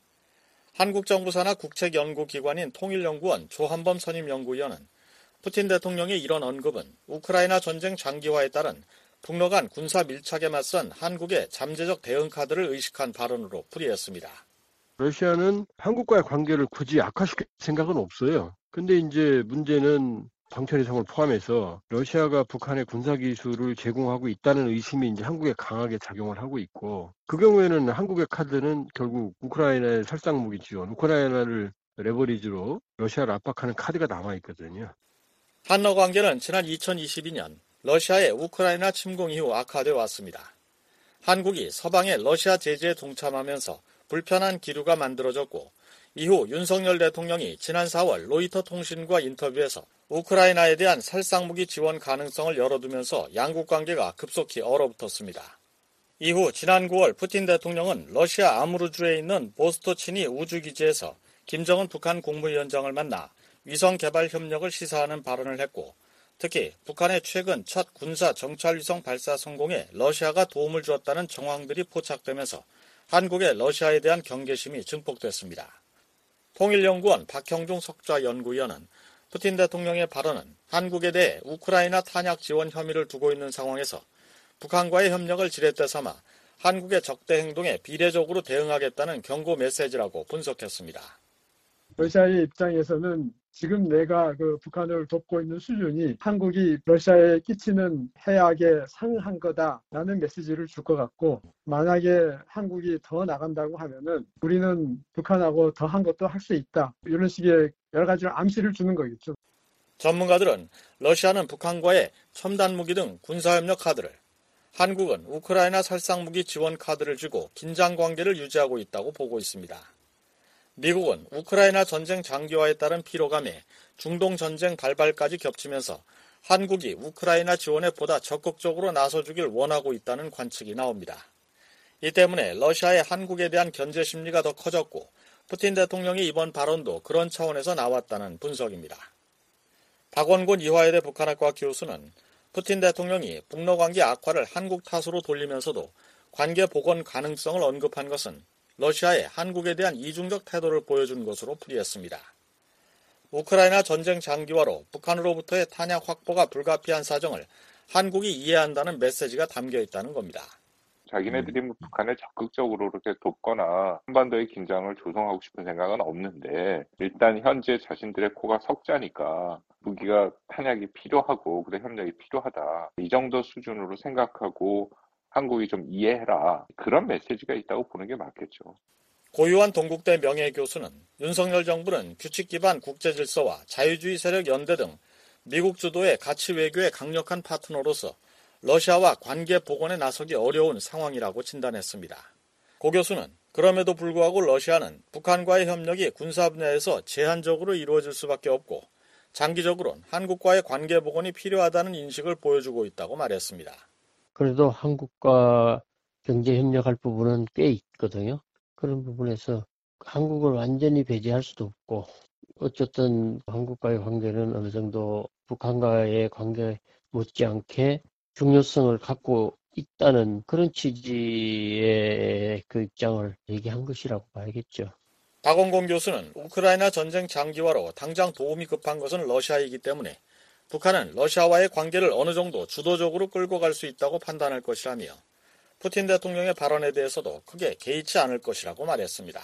한국 정부 산하 국책연구기관인 통일연구원 조한범 선임연구위원은 푸틴 대통령의 이런 언급은 우크라이나 전쟁 장기화에 따른 북러 간 군사 밀착에 맞선 한국의 잠재적 대응 카드를 의식한 발언으로 풀이했습니다. 러시아는 한국과의 관계를 굳이 악화시킬 생각은 없어요. 근데 이제 문제는 정찰위성을 포함해서 러시아가 북한의 군사기술을 제공하고 있다는 의심이 이제 한국에 강하게 작용을 하고 있고 그 경우에는 한국의 카드는 결국 우크라이나의 살상무기 지원, 우크라이나를 레버리지로 러시아를 압박하는 카드가 남아있거든요. 한러 관계는 지난 2022년 러시아의 우크라이나 침공 이후 악화되어 왔습니다. 한국이 서방의 러시아 제재에 동참하면서 불편한 기류가 만들어졌고 이후 윤석열 대통령이 지난 4월 로이터 통신과 인터뷰에서 우크라이나에 대한 살상무기 지원 가능성을 열어두면서 양국 관계가 급속히 얼어붙었습니다. 이후 지난 9월 푸틴 대통령은 러시아 아무르주에 있는 보스토치니 우주기지에서 김정은 북한 국무위원장을 만나 위성 개발 협력을 시사하는 발언을 했고, 특히 북한의 최근 첫 군사 정찰위성 발사 성공에 러시아가 도움을 주었다는 정황들이 포착되면서 한국의 러시아에 대한 경계심이 증폭됐습니다. 통일연구원 박형중 석좌연구위원은 푸틴 대통령의 발언은 한국에 대해 우크라이나 탄약 지원 혐의를 두고 있는 상황에서 북한과의 협력을 지렛대 삼아 한국의 적대 행동에 비례적으로 대응하겠다는 경고 메시지라고 분석했습니다. 러시아의 입장에서는 지금 내가 북한을 돕고 있는 수준이 한국이 러시아에 끼치는 해악에 상응한 거다라는 메시지를 줄 것 같고, 만약에 한국이 더 나간다고 하면은 우리는 북한하고 더 한 것도 할 수 있다, 이런 식의 여러 가지로 암시를 주는 거겠죠. 전문가들은 러시아는 북한과의 첨단 무기 등 군사협력 카드를, 한국은 우크라이나 살상무기 지원 카드를 쥐고 긴장 관계를 유지하고 있다고 보고 있습니다. 미국은 우크라이나 전쟁 장기화에 따른 피로감에 중동 전쟁 발발까지 겹치면서 한국이 우크라이나 지원에 보다 적극적으로 나서주길 원하고 있다는 관측이 나옵니다. 이 때문에 러시아의 한국에 대한 견제 심리가 더 커졌고, 푸틴 대통령의 이번 발언도 그런 차원에서 나왔다는 분석입니다. 박원곤 이화여대 북한학과 교수는 푸틴 대통령이 북러 관계 악화를 한국 탓으로 돌리면서도 관계 복원 가능성을 언급한 것은 러시아의 한국에 대한 이중적 태도를 보여준 것으로 풀이했습니다. 우크라이나 전쟁 장기화로 북한으로부터의 탄약 확보가 불가피한 사정을 한국이 이해한다는 메시지가 담겨 있다는 겁니다. 자기네들이 북한을 적극적으로 그렇게 돕거나 한반도의 긴장을 조성하고 싶은 생각은 없는데, 일단 현재 자신들의 코가 석자니까 무기가 탄약이 필요하고 그래 협력이 필요하다, 이 정도 수준으로 생각하고 한국이 좀 이해해라, 그런 메시지가 있다고 보는 게 맞겠죠. 고유한 동국대 명예교수는 윤석열 정부는 규칙 기반 국제질서와 자유주의 세력 연대 등 미국 주도의 가치 외교의 강력한 파트너로서 러시아와 관계 복원에 나서기 어려운 상황이라고 진단했습니다. 고 교수는 그럼에도 불구하고 러시아는 북한과의 협력이 군사 분야에서 제한적으로 이루어질 수밖에 없고, 장기적으로는 한국과의 관계 복원이 필요하다는 인식을 보여주고 있다고 말했습니다. 그래도 한국과 경제 협력할 부분은 꽤 있거든요. 그런 부분에서 한국을 완전히 배제할 수도 없고, 어쨌든 한국과의 관계는 어느 정도 북한과의 관계 못지않게 중요성을 갖고 있다는 그런 취지의 그 입장을 얘기한 것이라고 봐야겠죠. 박원곤 교수는 우크라이나 전쟁 장기화로 당장 도움이 급한 것은 러시아이기 때문에 북한은 러시아와의 관계를 어느 정도 주도적으로 끌고 갈 수 있다고 판단할 것이라며, 푸틴 대통령의 발언에 대해서도 크게 개의치 않을 것이라고 말했습니다.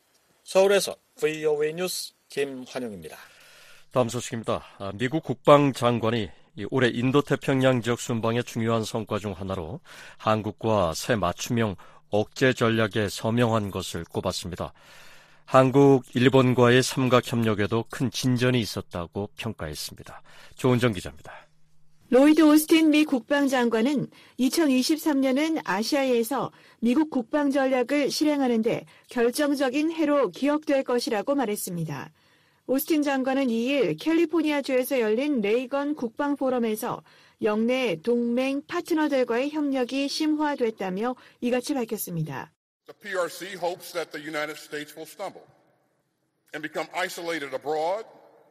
서울에서 VOA 뉴스 김환영입니다. 다음 소식입니다. 미국 국방장관이 올해 인도태평양 지역 순방의 중요한 성과 중 하나로 한국과 새 맞춤형 억제 전략에 서명한 것을 꼽았습니다. 한국, 일본과의 삼각협력에도 큰 진전이 있었다고 평가했습니다. 조은정 기자입니다. 로이드 오스틴 미 국방장관은 2023년은 아시아에서 미국 국방 전략을 실행하는 데 결정적인 해로 기억될 것이라고 말했습니다. 오스틴 장관은 2일 캘리포니아주에서 열린 레이건 국방 포럼에서 영내 동맹 파트너들과의 협력이 심화됐다며 이같이 밝혔습니다. The PRC hopes that the United States will stumble and become isolated abroad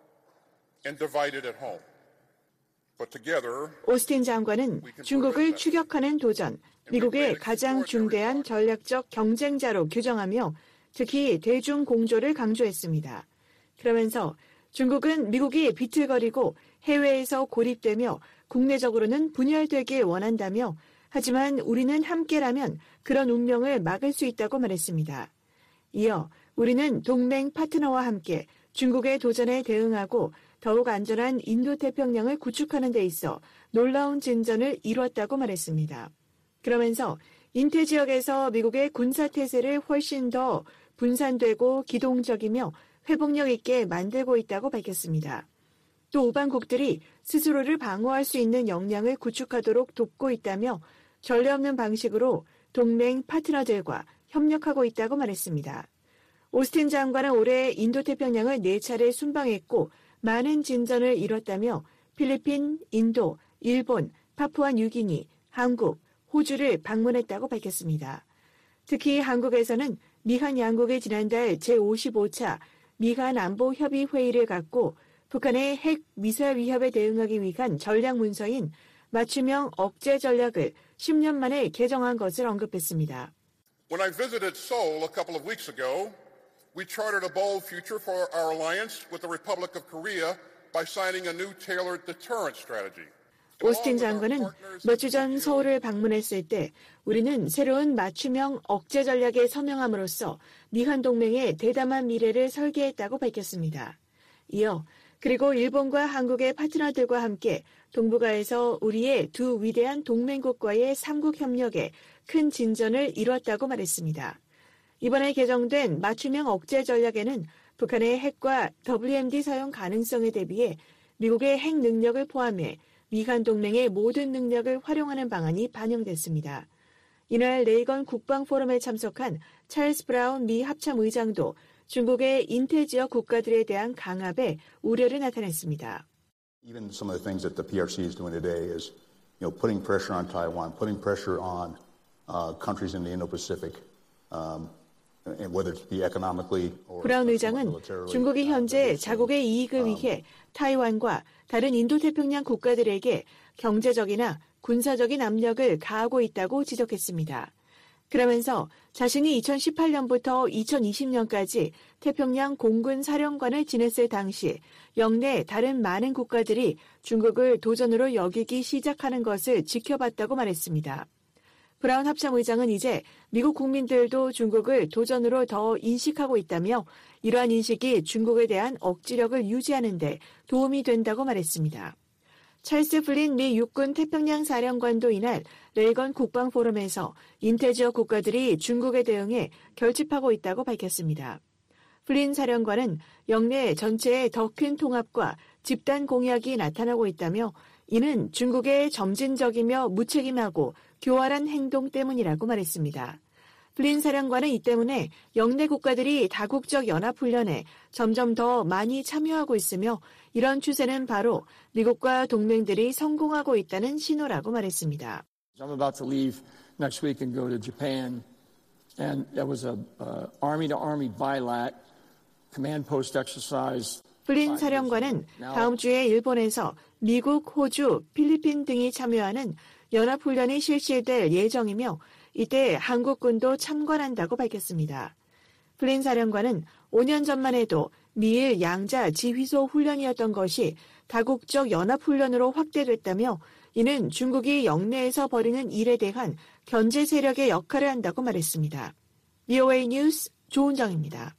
and divided at home. But together, 오스틴 장관은 중국을 추격하는 도전, 미국의 가장 중대한 전략적 경쟁자로 규정하며 특히 대중 공조를 강조했습니다. 그러면서 중국은 미국이 비틀거리고 해외에서 고립되며 국내적으로는 분열되길 원한다며, 하지만 우리는 함께라면 그런 운명을 막을 수 있다고 말했습니다. 이어 우리는 동맹 파트너와 함께 중국의 도전에 대응하고 더욱 안전한 인도태평양을 구축하는 데 있어 놀라운 진전을 이뤘다고 말했습니다. 그러면서 인태 지역에서 미국의 군사태세를 훨씬 더 분산되고 기동적이며 회복력 있게 만들고 있다고 밝혔습니다. 또 우방국들이 스스로를 방어할 수 있는 역량을 구축하도록 돕고 있다며 전례 없는 방식으로 동맹 파트너들과 협력하고 있다고 말했습니다. 오스틴 장관은 올해 인도태평양을 4차례 순방했고 많은 진전을 이뤘다며 필리핀, 인도, 일본, 파푸아 뉴기니, 한국, 호주를 방문했다고 밝혔습니다. 특히 한국에서는 미한 양국이 지난달 제55차 미한 안보협의회의를 갖고 북한의 핵 미사일 위협에 대응하기 위한 전략 문서인 맞춤형 억제 전략을 10년 만에 개정한 것을 언급했습니다. When I visited Seoul a couple of weeks ago, we chartered a bold future for our alliance with the Republic of Korea by signing a new tailored deterrence strategy. 오스틴 장관은 몇 주 전 서울을 방문했을 때 우리는 새로운 맞춤형 억제 전략에 서명함으로써 미한 동맹의 대담한 미래를 설계했다고 밝혔습니다. 이어 그리고 일본과 한국의 파트너들과 함께 동북아에서 우리의 두 위대한 동맹국과의 삼국 협력에 큰 진전을 이뤘다고 말했습니다. 이번에 개정된 맞춤형 억제 전략에는 북한의 핵과 WMD 사용 가능성에 대비해 미국의 핵 능력을 포함해 미한 동맹의 모든 능력을 활용하는 방안이 반영됐습니다. 이날 레이건 국방 포럼에 참석한 찰스 브라운 미 합참 의장도 중국의 인태 지역 국가들에 대한 강압에 우려를 나타냈습니다. Even some of the things that the PRC is doing today is, putting pressure on Taiwan, putting pressure on countries in the Indo-Pacific. 브라운 의장은 중국이 현재 자국의 이익을 위해 타이완과 다른 인도태평양 국가들에게 경제적이나 군사적인 압력을 가하고 있다고 지적했습니다. 그러면서 자신이 2018년부터 2020년까지 태평양 공군 사령관을 지냈을 당시 영내 다른 많은 국가들이 중국을 도전으로 여기기 시작하는 것을 지켜봤다고 말했습니다. 브라운 합참의장은 이제 미국 국민들도 중국을 도전으로 더 인식하고 있다며 이러한 인식이 중국에 대한 억지력을 유지하는 데 도움이 된다고 말했습니다. 찰스 플린 미 육군 태평양 사령관도 이날 레이건 국방 포럼에서 인태지역 국가들이 중국에 대응해 결집하고 있다고 밝혔습니다. 플린 사령관은 영내 전체의 더 큰 통합과 집단 공약이 나타나고 있다며 이는 중국의 점진적이며 무책임하고 교활한 행동 때문이라고 말했습니다. 플린 사령관은 이 때문에 영내 국가들이 다국적 연합훈련에 점점 더 많이 참여하고 있으며 이런 추세는 바로 미국과 동맹들이 성공하고 있다는 신호라고 말했습니다. I'm about to leave next week and go to Japan, and that was a army-to-army bilat command post exercise. 플린 사령관은 다음 주에 일본에서 미국, 호주, 필리핀 등이 참여하는 연합훈련이 실시될 예정이며 이때 한국군도 참관한다고 밝혔습니다. 플린 사령관은 5년 전만 해도 미일 양자 지휘소 훈련이었던 것이 다국적 연합훈련으로 확대됐다며 이는 중국이 영내에서 벌이는 일에 대한 견제 세력의 역할을 한다고 말했습니다. VOA 뉴스 조은정입니다.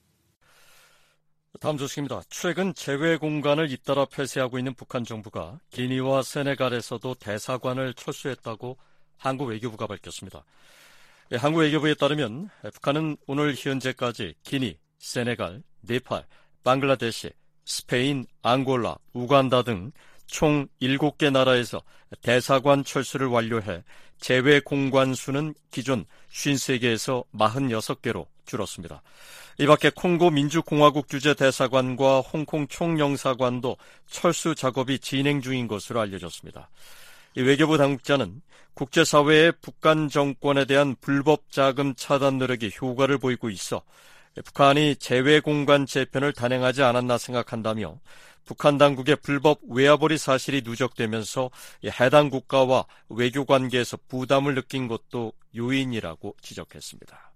다음 소식입니다. 최근 제외 공간을 잇따라 폐쇄하고 있는 북한 정부가 기니와 세네갈에서도 대사관을 철수했다고 한국 외교부가 밝혔습니다. 한국 외교부에 따르면 북한은 오늘 현재까지 기니, 세네갈, 네팔, 방글라데시, 스페인, 앙골라, 우간다 등 총 7개 나라에서 대사관 철수를 완료해 제외 공관 수는 기존 53개에서 46개로 줄었습니다. 이 밖에 콩고 민주공화국 주재 대사관과 홍콩 총영사관도 철수 작업이 진행 중인 것으로 알려졌습니다. 이 외교부 당국자는 국제사회의 북한 정권에 대한 불법 자금 차단 노력이 효과를 보이고 있어 북한이 제외 공간 재편을 단행하지 않았나 생각한다며 북한 당국의 불법 외화벌이 사실이 누적되면서 해당 국가와 외교 관계에서 부담을 느낀 것도 요인이라고 지적했습니다.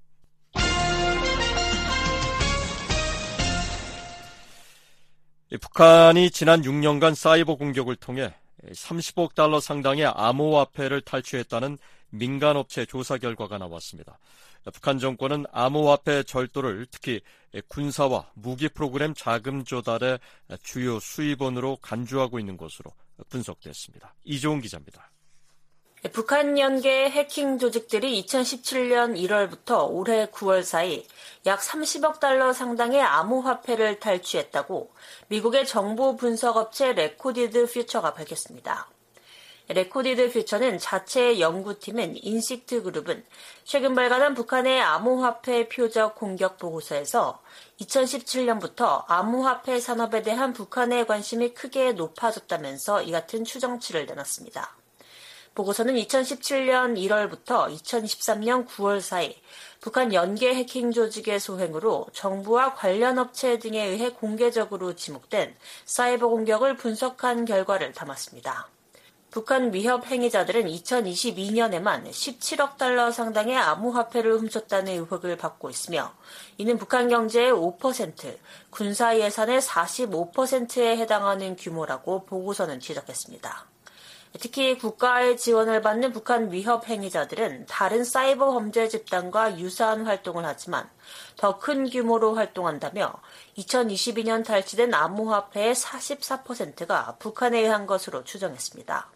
북한이 지난 6년간 사이버 공격을 통해 30억 달러 상당의 암호화폐를 탈취했다는 민간업체 조사 결과가 나왔습니다. 북한 정권은 암호화폐 절도를 특히 군사와 무기 프로그램 자금 조달의 주요 수입원으로 간주하고 있는 것으로 분석됐습니다. 이종훈 기자입니다. 북한 연계 해킹 조직들이 2017년 1월부터 올해 9월 사이 약 30억 달러 상당의 암호화폐를 탈취했다고 미국의 정보 분석업체 레코디드 퓨처가 밝혔습니다. 레코디드 퓨처는 자체의 연구팀인 인식트 그룹은 최근 발간한 북한의 암호화폐 표적 공격 보고서에서 2017년부터 암호화폐 산업에 대한 북한의 관심이 크게 높아졌다면서 이 같은 추정치를 내놨습니다. 보고서는 2017년 1월부터 2023년 9월 사이 북한 연계 해킹 조직의 소행으로 정부와 관련 업체 등에 의해 공개적으로 지목된 사이버 공격을 분석한 결과를 담았습니다. 북한 위협 행위자들은 2022년에만 17억 달러 상당의 암호화폐를 훔쳤다는 의혹을 받고 있으며 이는 북한 경제의 5%, 군사 예산의 45%에 해당하는 규모라고 보고서는 지적했습니다. 특히 국가의 지원을 받는 북한 위협 행위자들은 다른 사이버 범죄 집단과 유사한 활동을 하지만 더 큰 규모로 활동한다며 2022년 탈취된 암호화폐의 44%가 북한에 의한 것으로 추정했습니다.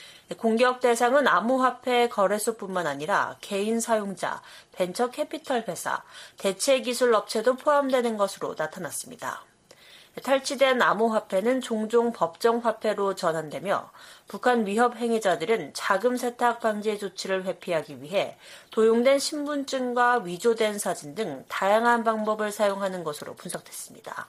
공격 대상은 암호화폐 거래소뿐만 아니라 개인 사용자, 벤처 캐피털 회사, 대체 기술 업체도 포함되는 것으로 나타났습니다. 탈취된 암호화폐는 종종 법정화폐로 전환되며 북한 위협 행위자들은 자금 세탁 방지 조치를 회피하기 위해 도용된 신분증과 위조된 사진 등 다양한 방법을 사용하는 것으로 분석됐습니다.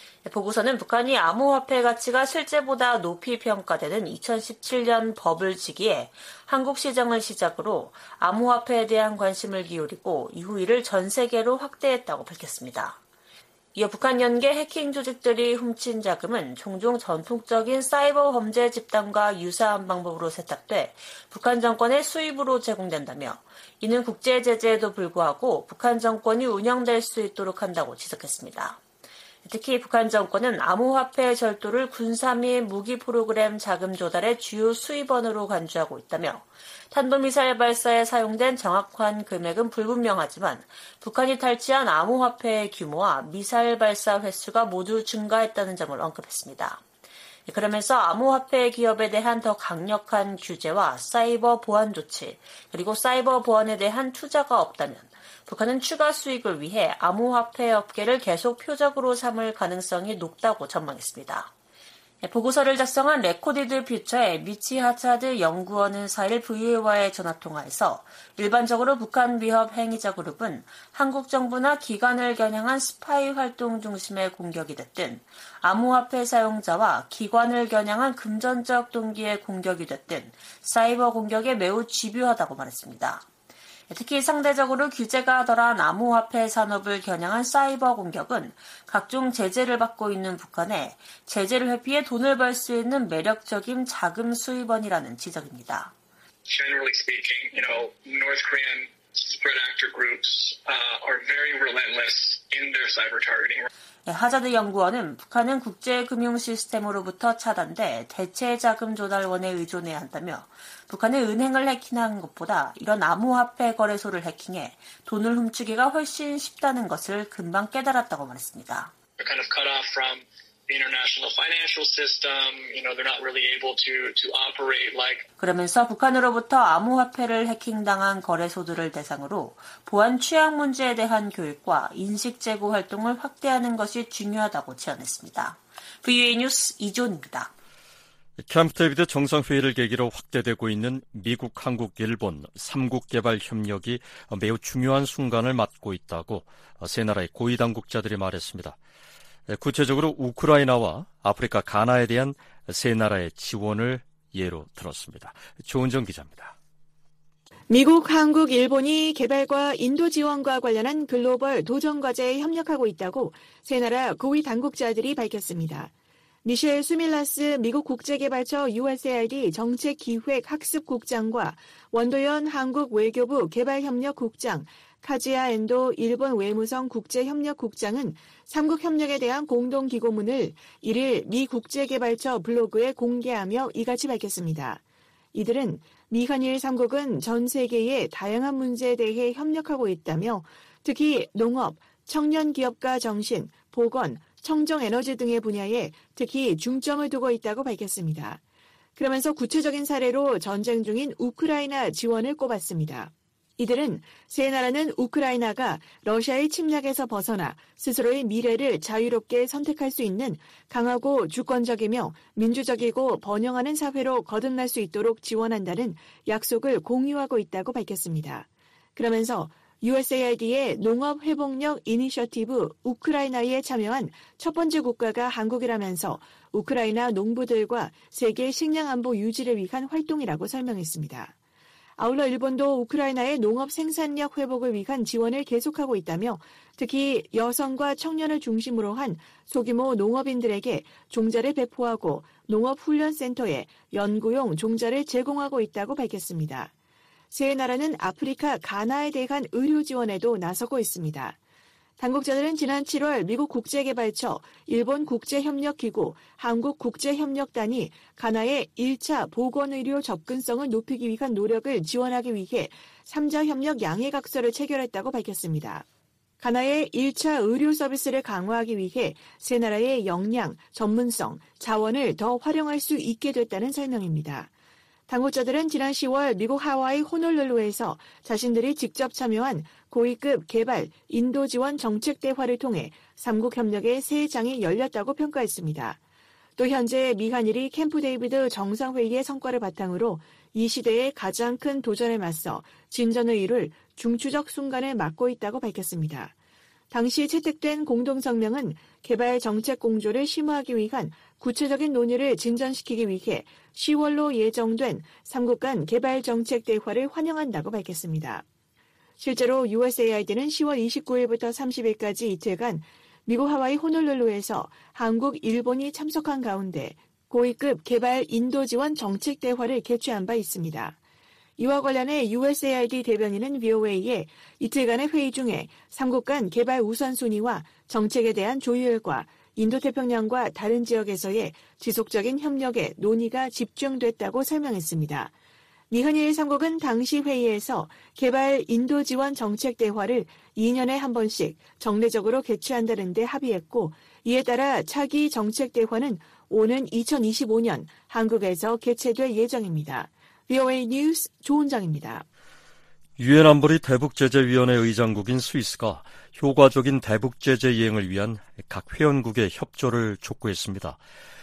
보고서는 북한이 암호화폐 가치가 실제보다 높이 평가되는 2017년 버블 시기에 한국 시장을 시작으로 암호화폐에 대한 관심을 기울이고 이후 이를 전 세계로 확대했다고 밝혔습니다. 이어 북한 연계 해킹 조직들이 훔친 자금은 종종 전통적인 사이버 범죄 집단과 유사한 방법으로 세탁돼 북한 정권의 수입으로 제공된다며 이는 국제 제재에도 불구하고 북한 정권이 운영될 수 있도록 한다고 지적했습니다. 특히 북한 정권은 암호화폐 절도를 군사 및 무기 프로그램 자금 조달의 주요 수입원으로 간주하고 있다며 탄도미사일 발사에 사용된 정확한 금액은 불분명하지만 북한이 탈취한 암호화폐의 규모와 미사일 발사 횟수가 모두 증가했다는 점을 언급했습니다. 그러면서 암호화폐 기업에 대한 더 강력한 규제와 사이버 보안 조치, 그리고 사이버 보안에 대한 투자가 없다면 북한은 추가 수익을 위해 암호화폐 업계를 계속 표적으로 삼을 가능성이 높다고 전망했습니다. 보고서를 작성한 레코디드 퓨처의 미치 하차드 연구원은 4일 VA와의 전화통화에서 일반적으로 북한 위협 행위자 그룹은 한국 정부나 기관을 겨냥한 스파이 활동 중심의 공격이 됐든 암호화폐 사용자와 기관을 겨냥한 금전적 동기의 공격이 됐든 사이버 공격에 매우 집요하다고 말했습니다. 특히 상대적으로 규제가 덜한 암호화폐 산업을 겨냥한 사이버 공격은 각종 제재를 받고 있는 북한에 제재를 회피해 돈을 벌 수 있는 매력적인 자금 수입원이라는 지적입니다. Generally speaking, North Korean spread actor groups are very relentless in their cyber targeting. 하자드 연구원은 북한은 국제금융 시스템으로부터 차단돼 대체 자금 조달원에 의존해야 한다며 북한은 은행을 해킹하는 것보다 이런 암호화폐 거래소를 해킹해 돈을 훔치기가 훨씬 쉽다는 것을 금방 깨달았다고 말했습니다. They're kind of cut off from the international financial system. They're not really able to operate like. 그러면서 북한으로부터 암호화폐를 해킹당한 거래소들을 대상으로 보안 취약 문제에 대한 교육과 인식 제고 활동을 확대하는 것이 중요하다고 제안했습니다. VOA 뉴스 이존입니다. 캠프 데이비드 정상회의를 계기로 확대되고 있는 미국, 한국, 일본 3국 개발 협력이 매우 중요한 순간을 맞고 있다고 세 나라의 고위 당국자들이 말했습니다. 구체적으로 우크라이나와 아프리카 가나에 대한 세 나라의 지원을 예로 들었습니다. 조은정 기자입니다. 미국, 한국, 일본이 개발과 인도 지원과 관련한 글로벌 도전과제에 협력하고 있다고 세 나라 고위 당국자들이 밝혔습니다. 미셸 수밀라스 미국 국제개발처 USAID 정책기획학습국장과 원도연 한국 외교부 개발협력국장, 카지야 엔도 일본 외무성 국제협력국장은 3국 협력에 대한 공동기고문을 1일 미 국제개발처 블로그에 공개하며 이같이 밝혔습니다. 이들은 미한일 3국은 전 세계의 다양한 문제에 대해 협력하고 있다며 특히 농업, 청년 기업가 정신, 보건, 청정에너지 등의 분야에 특히 중점을 두고 있다고 밝혔습니다. 그러면서 구체적인 사례로 전쟁 중인 우크라이나 지원을 꼽았습니다. 이들은 세 나라는 우크라이나가 러시아의 침략에서 벗어나 스스로의 미래를 자유롭게 선택할 수 있는 강하고 주권적이며 민주적이고 번영하는 사회로 거듭날 수 있도록 지원한다는 약속을 공유하고 있다고 밝혔습니다. 그러면서 USAID의 농업회복력 이니셔티브 우크라이나에 참여한 첫 번째 국가가 한국이라면서 우크라이나 농부들과 세계 식량 안보 유지를 위한 활동이라고 설명했습니다. 아울러 일본도 우크라이나의 농업 생산력 회복을 위한 지원을 계속하고 있다며 특히 여성과 청년을 중심으로 한 소규모 농업인들에게 종자를 배포하고 농업훈련센터에 연구용 종자를 제공하고 있다고 밝혔습니다. 세 나라는 아프리카 가나에 대한 의료 지원에도 나서고 있습니다. 당국자들은 지난 7월 미국 국제개발처, 일본 국제협력기구, 한국국제협력단이 가나의 1차 보건의료 접근성을 높이기 위한 노력을 지원하기 위해 3자 협력 양해각서를 체결했다고 밝혔습니다. 가나의 1차 의료 서비스를 강화하기 위해 세 나라의 역량, 전문성, 자원을 더 활용할 수 있게 됐다는 설명입니다. 당국자들은 지난 10월 미국 하와이 호놀룰루에서 자신들이 직접 참여한 고위급 개발, 인도 지원 정책 대화를 통해 3국 협력의 새 장이 열렸다고 평가했습니다. 또 현재 미한일이 캠프 데이비드 정상회의의 성과를 바탕으로 이 시대의 가장 큰 도전에 맞서 진전의 이룰 중추적 순간을 맞고 있다고 밝혔습니다. 당시 채택된 공동성명은 개발 정책 공조를 심화하기 위한 구체적인 논의를 진전시키기 위해 10월로 예정된 3국 간 개발 정책 대화를 환영한다고 밝혔습니다. 실제로 USAID는 10월 29일부터 30일까지 이틀간 미국 하와이 호놀룰루에서 한국, 일본이 참석한 가운데 고위급 개발 인도 지원 정책 대화를 개최한 바 있습니다. 이와 관련해 USAID 대변인은 VOA에 이틀간의 회의 중에 3국 간 개발 우선순위와 정책에 대한 조율과 인도태평양과 다른 지역에서의 지속적인 협력에 논의가 집중됐다고 설명했습니다. 미한일 3국은 당시 회의에서 개발 인도 지원 정책 대화를 2년에 한 번씩 정례적으로 개최한다는 데 합의했고 이에 따라 차기 정책 대화는 오는 2025년 한국에서 개최될 예정입니다. VOA 뉴스 조은정입니다. 유엔 안보리 대북제재위원회 의장국인 스위스가 효과적인 대북제재 이행을 위한 각 회원국의 협조를 촉구했습니다.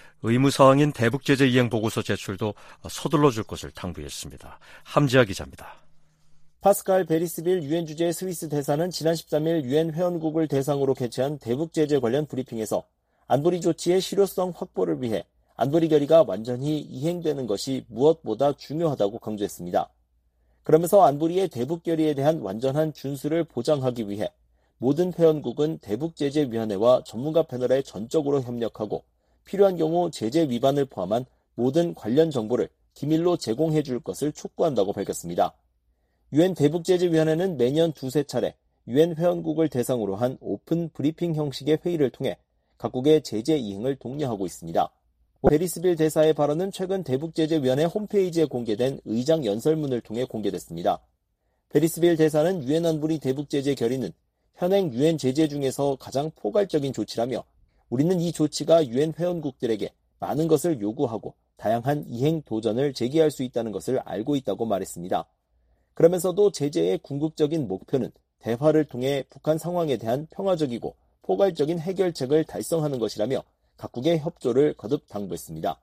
의무사항인 대북제재 이행 보고서 제출도 서둘러 줄 것을 당부했습니다. 함지아 기자입니다. 파스칼 베리스빌 유엔 주재 스위스 대사는 지난 13일 유엔 회원국을 대상으로 개최한 대북제재 관련 브리핑에서 안보리 조치의 실효성 확보를 위해 안보리 결의가 완전히 이행되는 것이 무엇보다 중요하다고 강조했습니다. 그러면서 안보리의 대북 결의에 대한 완전한 준수를 보장하기 위해 모든 회원국은 대북제재위원회와 전문가 패널에 전적으로 협력하고 필요한 경우 제재 위반을 포함한 모든 관련 정보를 기밀로 제공해 줄 것을 촉구한다고 밝혔습니다. 유엔 대북제재위원회는 매년 두세 차례 유엔 회원국을 대상으로 한 오픈 브리핑 형식의 회의를 통해 각국의 제재 이행을 독려하고 있습니다. 베리스빌 대사의 발언은 최근 대북제재위원회 홈페이지에 공개된 의장 연설문을 통해 공개됐습니다. 베리스빌 대사는 유엔 안보리 대북제재 결의는 현행 유엔 제재 중에서 가장 포괄적인 조치라며 우리는 이 조치가 유엔 회원국들에게 많은 것을 요구하고 다양한 이행 도전을 제기할 수 있다는 것을 알고 있다고 말했습니다. 그러면서도 제재의 궁극적인 목표는 대화를 통해 북한 상황에 대한 평화적이고 포괄적인 해결책을 달성하는 것이라며 각국의 협조를 거듭 당부했습니다.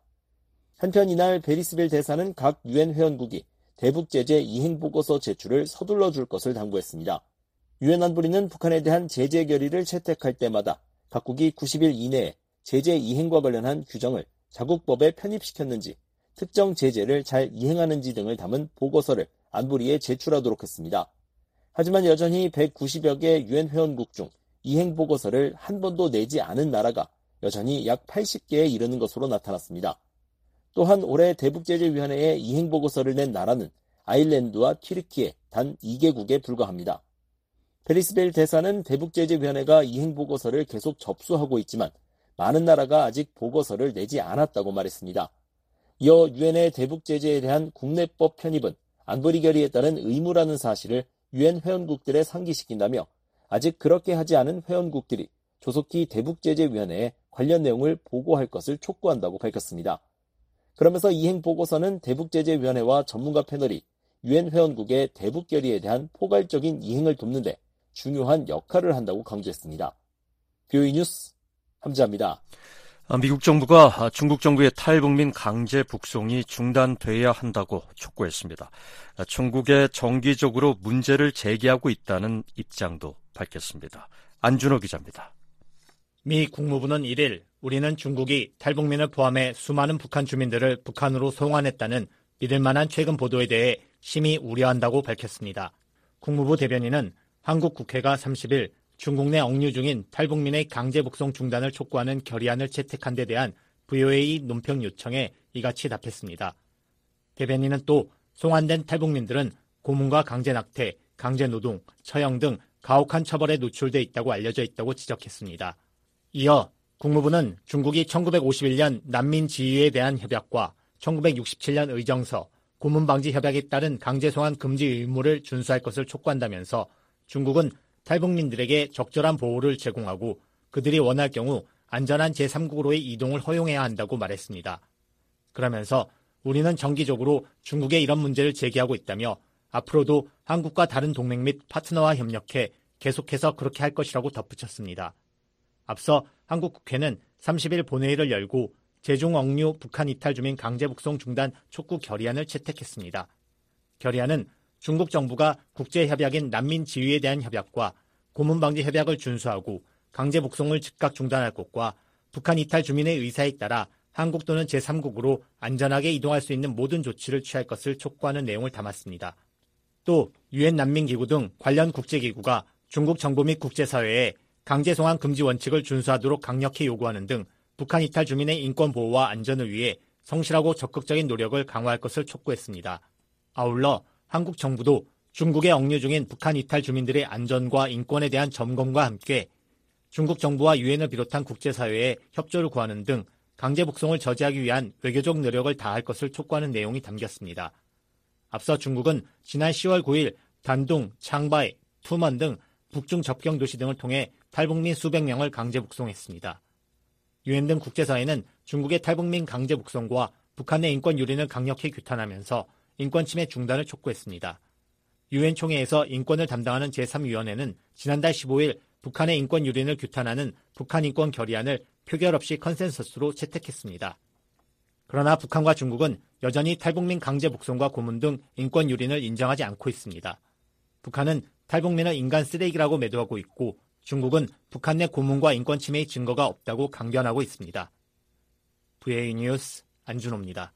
한편 이날 베리스빌 대사는 각 유엔 회원국이 대북제재 이행보고서 제출을 서둘러 줄 것을 당부했습니다. 유엔 안보리는 북한에 대한 제재 결의를 채택할 때마다 각국이 90일 이내에 제재 이행과 관련한 규정을 자국법에 편입시켰는지, 특정 제재를 잘 이행하는지 등을 담은 보고서를 안보리에 제출하도록 했습니다. 하지만 여전히 190여 개 유엔 회원국 중 이행보고서를 한 번도 내지 않은 나라가 여전히 약 80개에 이르는 것으로 나타났습니다. 또한 올해 대북제재위원회에 이행보고서를 낸 나라는 아일랜드와 튀르키예 단 2개국에 불과합니다. 베리스빌 대사는 대북제재위원회가 이행보고서를 계속 접수하고 있지만 많은 나라가 아직 보고서를 내지 않았다고 말했습니다. 이어 유엔의 대북제재에 대한 국내법 편입은 안보리 결의에 따른 의무라는 사실을 유엔 회원국들에 상기시킨다며 아직 그렇게 하지 않은 회원국들이 조속히 대북제재위원회에 관련 내용을 보고할 것을 촉구한다고 밝혔습니다. 그러면서 이행보고서는 대북제재위원회와 전문가 패널이 유엔 회원국의 대북 결의에 대한 포괄적인 이행을 돕는 데 중요한 역할을 한다고 강조했습니다. VOA 뉴스 함지아입니다. 미국 정부가 중국 정부의 탈북민 강제 북송이 중단돼야 한다고 촉구했습니다. 중국에 정기적으로 문제를 제기하고 있다는 입장도 밝혔습니다. 안준호 기자입니다. 미 국무부는 1일 우리는 중국이 탈북민을 포함해 수많은 북한 주민들을 북한으로 송환했다는 믿을만한 최근 보도에 대해 심히 우려한다고 밝혔습니다. 국무부 대변인은 한국 국회가 30일 중국 내 억류 중인 탈북민의 강제 북송 중단을 촉구하는 결의안을 채택한 데 대한 VOA 논평 요청에 이같이 답했습니다. 대변인은 또 송환된 탈북민들은 고문과 강제 낙태, 강제 노동, 처형 등 가혹한 처벌에 노출돼 있다고 알려져 있다고 지적했습니다. 이어 국무부는 중국이 1951년 난민 지위에 대한 협약과 1967년 의정서, 고문 방지 협약에 따른 강제 송환 금지 의무를 준수할 것을 촉구한다면서 중국은 탈북민들에게 적절한 보호를 제공하고 그들이 원할 경우 안전한 제3국으로의 이동을 허용해야 한다고 말했습니다. 그러면서 우리는 정기적으로 중국에 이런 문제를 제기하고 있다며 앞으로도 한국과 다른 동맹 및 파트너와 협력해 계속해서 그렇게 할 것이라고 덧붙였습니다. 앞서 한국 국회는 30일 본회의를 열고 제중 억류 북한 이탈 주민 강제 북송 중단 촉구 결의안을 채택했습니다. 결의안은 중국 정부가 국제협약인 난민 지위에 대한 협약과 고문 방지 협약을 준수하고 강제 북송을 즉각 중단할 것과 북한 이탈 주민의 의사에 따라 한국 또는 제3국으로 안전하게 이동할 수 있는 모든 조치를 취할 것을 촉구하는 내용을 담았습니다. 또 유엔 난민기구 등 관련 국제기구가 중국 정부 및 국제사회에 강제 송환 금지 원칙을 준수하도록 강력히 요구하는 등 북한 이탈 주민의 인권 보호와 안전을 위해 성실하고 적극적인 노력을 강화할 것을 촉구했습니다. 아울러 한국 정부도 중국에 억류 중인 북한 이탈 주민들의 안전과 인권에 대한 점검과 함께 중국 정부와 유엔을 비롯한 국제사회에 협조를 구하는 등 강제 북송을 저지하기 위한 외교적 노력을 다할 것을 촉구하는 내용이 담겼습니다. 앞서 중국은 지난 10월 9일 단둥, 창바이, 투먼 등 북중 접경 도시 등을 통해 탈북민 수백 명을 강제 북송했습니다. 유엔 등 국제사회는 중국의 탈북민 강제 북송과 북한의 인권 유린을 강력히 규탄하면서 인권 침해 중단을 촉구했습니다. 유엔 총회에서 인권을 담당하는 제3위원회는 지난달 15일 북한의 인권 유린을 규탄하는 북한 인권 결의안을 표결 없이 컨센서스로 채택했습니다. 그러나 북한과 중국은 여전히 탈북민 강제 북송과 고문 등 인권 유린을 인정하지 않고 있습니다. 북한은 탈북민을 인간 쓰레기라고 매도하고 있고 중국은 북한 내 고문과 인권 침해의 증거가 없다고 강변하고 있습니다. VA 뉴스 안준호입니다.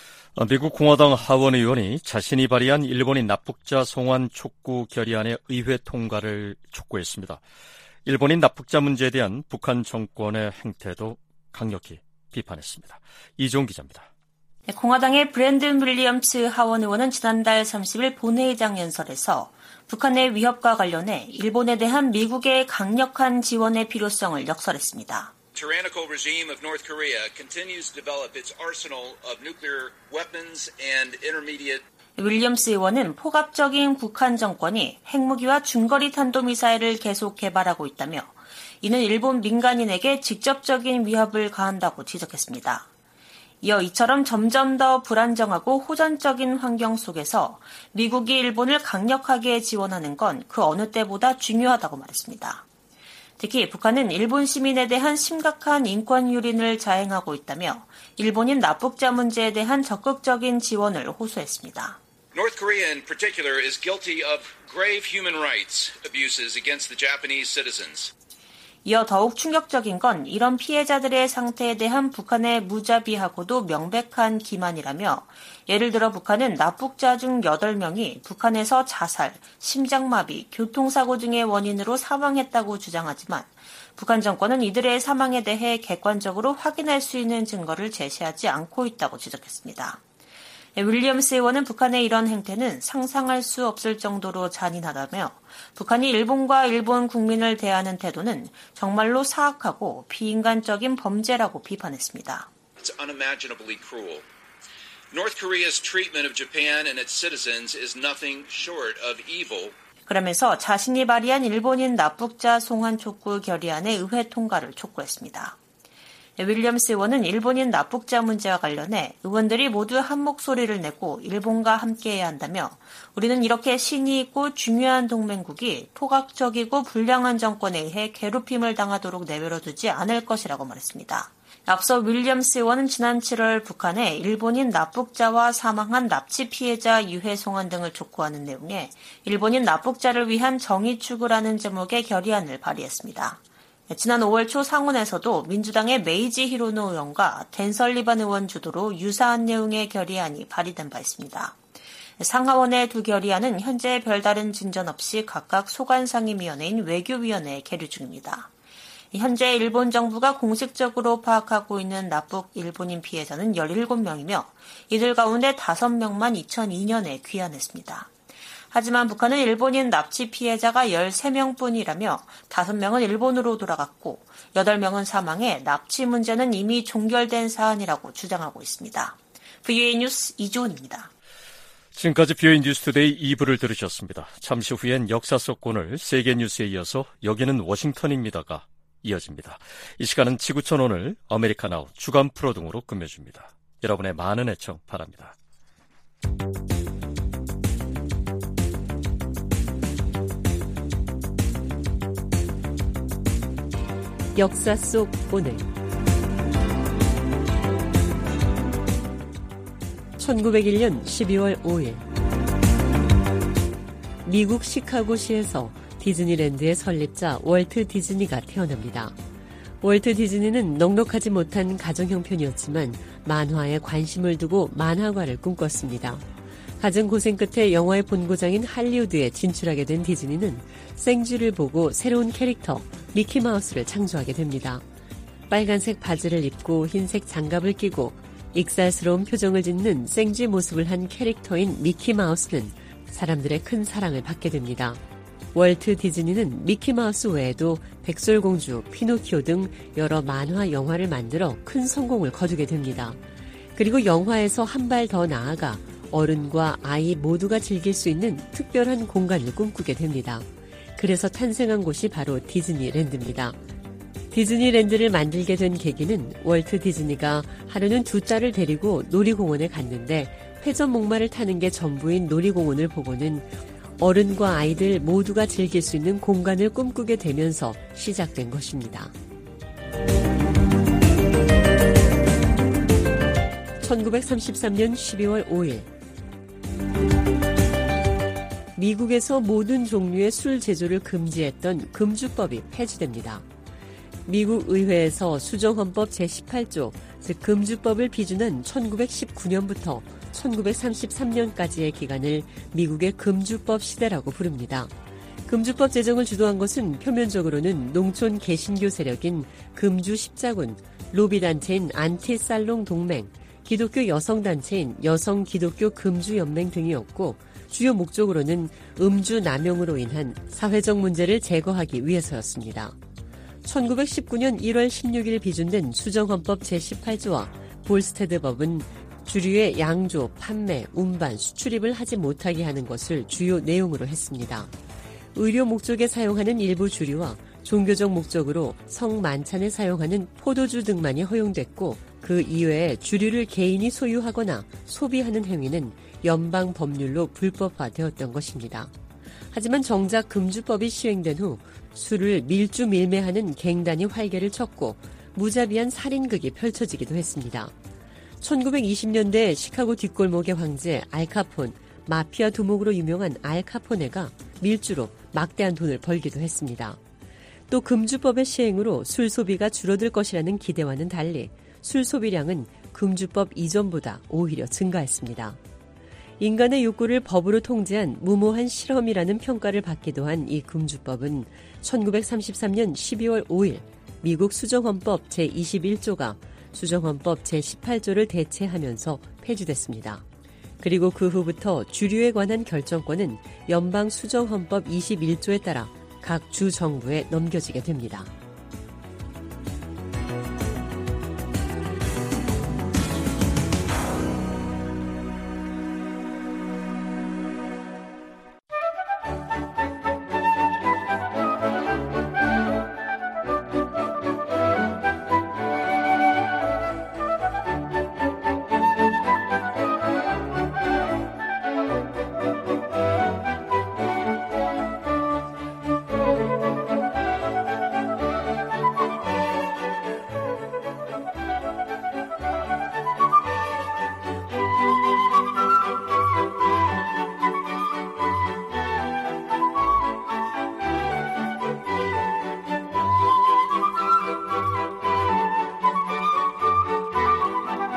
미국 공화당 하원 의원이 자신이 발의한 일본인 납북자 송환 촉구 결의안의 의회 통과를 촉구했습니다. 일본인 납북자 문제에 대한 북한 정권의 행태도 강력히 비판했습니다. 이종 기자입니다. 공화당의 브랜든 윌리엄스 하원 의원은 지난달 30일 본회의장 연설에서 북한의 위협과 관련해 일본에 대한 미국의 강력한 지원의 필요성을 역설했습니다. tyrannical regime of North Korea continues to develop its arsenal of nuclear weapons and intermediate. 윌리엄스 의원은 포갑적인 북한 정권이 핵무기와 중거리 탄도미사일을 계속 개발하고 있다며 이는 일본 민간인에게 직접적인 위협을 가한다고 지적했습니다. 이어 이처럼 점점 더 불안정하고 호전적인 환경 속에서 미국이 일본을 강력하게 지원하는 건 그 어느 때보다 중요하다고 말했습니다. 특히 북한은 일본 시민에 대한 심각한 인권 유린을 자행하고 있다며 일본인 납북자 문제에 대한 적극적인 지원을 호소했습니다. North Korea in particular is guilty of grave human rights abuses against the Japanese citizens. 이어 더욱 충격적인 건 이런 피해자들의 상태에 대한 북한의 무자비하고도 명백한 기만이라며 예를 들어 북한은 납북자 중 8명이 북한에서 자살, 심장마비, 교통사고 등의 원인으로 사망했다고 주장하지만 북한 정권은 이들의 사망에 대해 객관적으로 확인할 수 있는 증거를 제시하지 않고 있다고 지적했습니다. 윌리엄스 의원은 북한의 이런 행태는 상상할 수 없을 정도로 잔인하다며 북한이 일본과 일본 국민을 대하는 태도는 정말로 사악하고 비인간적인 범죄라고 비판했습니다. It's unimaginably cruel. North Korea's treatment of Japan and its citizens is nothing short of evil. 그러면서 자신이 발의한 일본인 납북자 송환 촉구 결의안의 의회 통과를 촉구했습니다. 윌리엄스 의원은 일본인 납북자 문제와 관련해 의원들이 모두 한 목소리를 내고 일본과 함께해야 한다며 우리는 이렇게 신의 있고 중요한 동맹국이 포각적이고 불량한 정권에 의해 괴롭힘을 당하도록 내버려두지 않을 것이라고 말했습니다. 앞서 윌리엄스 의원은 지난 7월 북한에 일본인 납북자와 사망한 납치 피해자 유해 송환 등을 촉구하는 내용의 일본인 납북자를 위한 정의 추구라는 제목의 결의안을 발의했습니다. 지난 5월 초 상원에서도 민주당의 메이지 히로노 의원과 댄 설리반 의원 주도로 유사한 내용의 결의안이 발의된 바 있습니다. 상하원의 두 결의안은 현재 별다른 진전 없이 각각 소관상임위원회인 외교위원회에 계류 중입니다. 현재 일본 정부가 공식적으로 파악하고 있는 납북 일본인 피해자는 17명이며 이들 가운데 5명만 2002년에 귀환했습니다. 하지만 북한은 일본인 납치 피해자가 13명뿐이라며 5명은 일본으로 돌아갔고 8명은 사망해 납치 문제는 이미 종결된 사안이라고 주장하고 있습니다. VOA 뉴스 이주은입니다. 지금까지 VOA 뉴스투데이 2부를 들으셨습니다. 잠시 후엔 역사 속 오늘 세계뉴스에 이어서 여기는 워싱턴입니다가 이어집니다. 이 시간은 지구촌 오늘 아메리카나우 주간 프로 등으로 끝맺습니다. 여러분의 많은 애청 바랍니다. 역사 속 오늘 1901년 12월 5일 미국 시카고시에서 디즈니랜드의 설립자 월트 디즈니가 태어납니다. 월트 디즈니는 넉넉하지 못한 가정 형편이었지만 만화에 관심을 두고 만화가를 꿈꿨습니다. 갖은 고생 끝에 영화의 본고장인 할리우드에 진출하게 된 디즈니는 생쥐를 보고 새로운 캐릭터 미키마우스를 창조하게 됩니다. 빨간색 바지를 입고 흰색 장갑을 끼고 익살스러운 표정을 짓는 생쥐 모습을 한 캐릭터인 미키마우스는 사람들의 큰 사랑을 받게 됩니다. 월트 디즈니는 미키마우스 외에도 백설공주, 피노키오 등 여러 만화 영화를 만들어 큰 성공을 거두게 됩니다. 그리고 영화에서 한 발 더 나아가 어른과 아이 모두가 즐길 수 있는 특별한 공간을 꿈꾸게 됩니다. 그래서 탄생한 곳이 바로 디즈니랜드입니다. 디즈니랜드를 만들게 된 계기는 월트 디즈니가 하루는 두 딸을 데리고 놀이공원에 갔는데 회전 목마를 타는 게 전부인 놀이공원을 보고는 어른과 아이들 모두가 즐길 수 있는 공간을 꿈꾸게 되면서 시작된 것입니다. 1933년 12월 5일 미국에서 모든 종류의 술 제조를 금지했던 금주법이 폐지됩니다. 미국 의회에서 수정헌법 제18조, 즉 금주법을 비준한 1919년부터 1933년까지의 기간을 미국의 금주법 시대라고 부릅니다. 금주법 제정을 주도한 것은 표면적으로는 농촌 개신교 세력인 금주 십자군, 로비단체인 안티살롱 동맹, 기독교 여성단체인 여성 기독교 금주연맹 등이었고 주요 목적으로는 음주 남용으로 인한 사회적 문제를 제거하기 위해서였습니다. 1919년 1월 16일 비준된 수정헌법 제18조와 볼스테드법은 주류의 양조, 판매, 운반, 수출입을 하지 못하게 하는 것을 주요 내용으로 했습니다. 의료 목적에 사용하는 일부 주류와 종교적 목적으로 성만찬에 사용하는 포도주 등만이 허용됐고 그 이외에 주류를 개인이 소유하거나 소비하는 행위는 연방 법률로 불법화되었던 것입니다. 하지만 정작 금주법이 시행된 후 술을 밀주밀매하는 갱단이 활개를 쳤고 무자비한 살인극이 펼쳐지기도 했습니다. 1920년대 시카고 뒷골목의 황제 알카폰, 마피아 두목으로 유명한 알카포네가 밀주로 막대한 돈을 벌기도 했습니다. 또 금주법의 시행으로 술 소비가 줄어들 것이라는 기대와는 달리 술 소비량은 금주법 이전보다 오히려 증가했습니다. 인간의 욕구를 법으로 통제한 무모한 실험이라는 평가를 받기도 한 이 금주법은 1933년 12월 5일 미국 수정헌법 제21조가 수정헌법 제18조를 대체하면서 폐지됐습니다. 그리고 그 후부터 주류에 관한 결정권은 연방 수정헌법 21조에 따라 각 주 정부에 넘겨지게 됩니다.